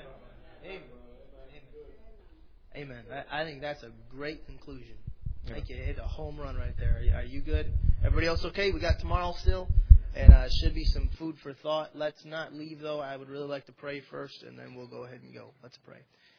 S2: Amen. I think that's a great conclusion. Thank you. Hit a home run right there. Are you good? Everybody else okay? We got tomorrow still, and should be some food for thought. Let's not leave, though. I would really like to pray first, and then we'll go ahead and go. Let's pray.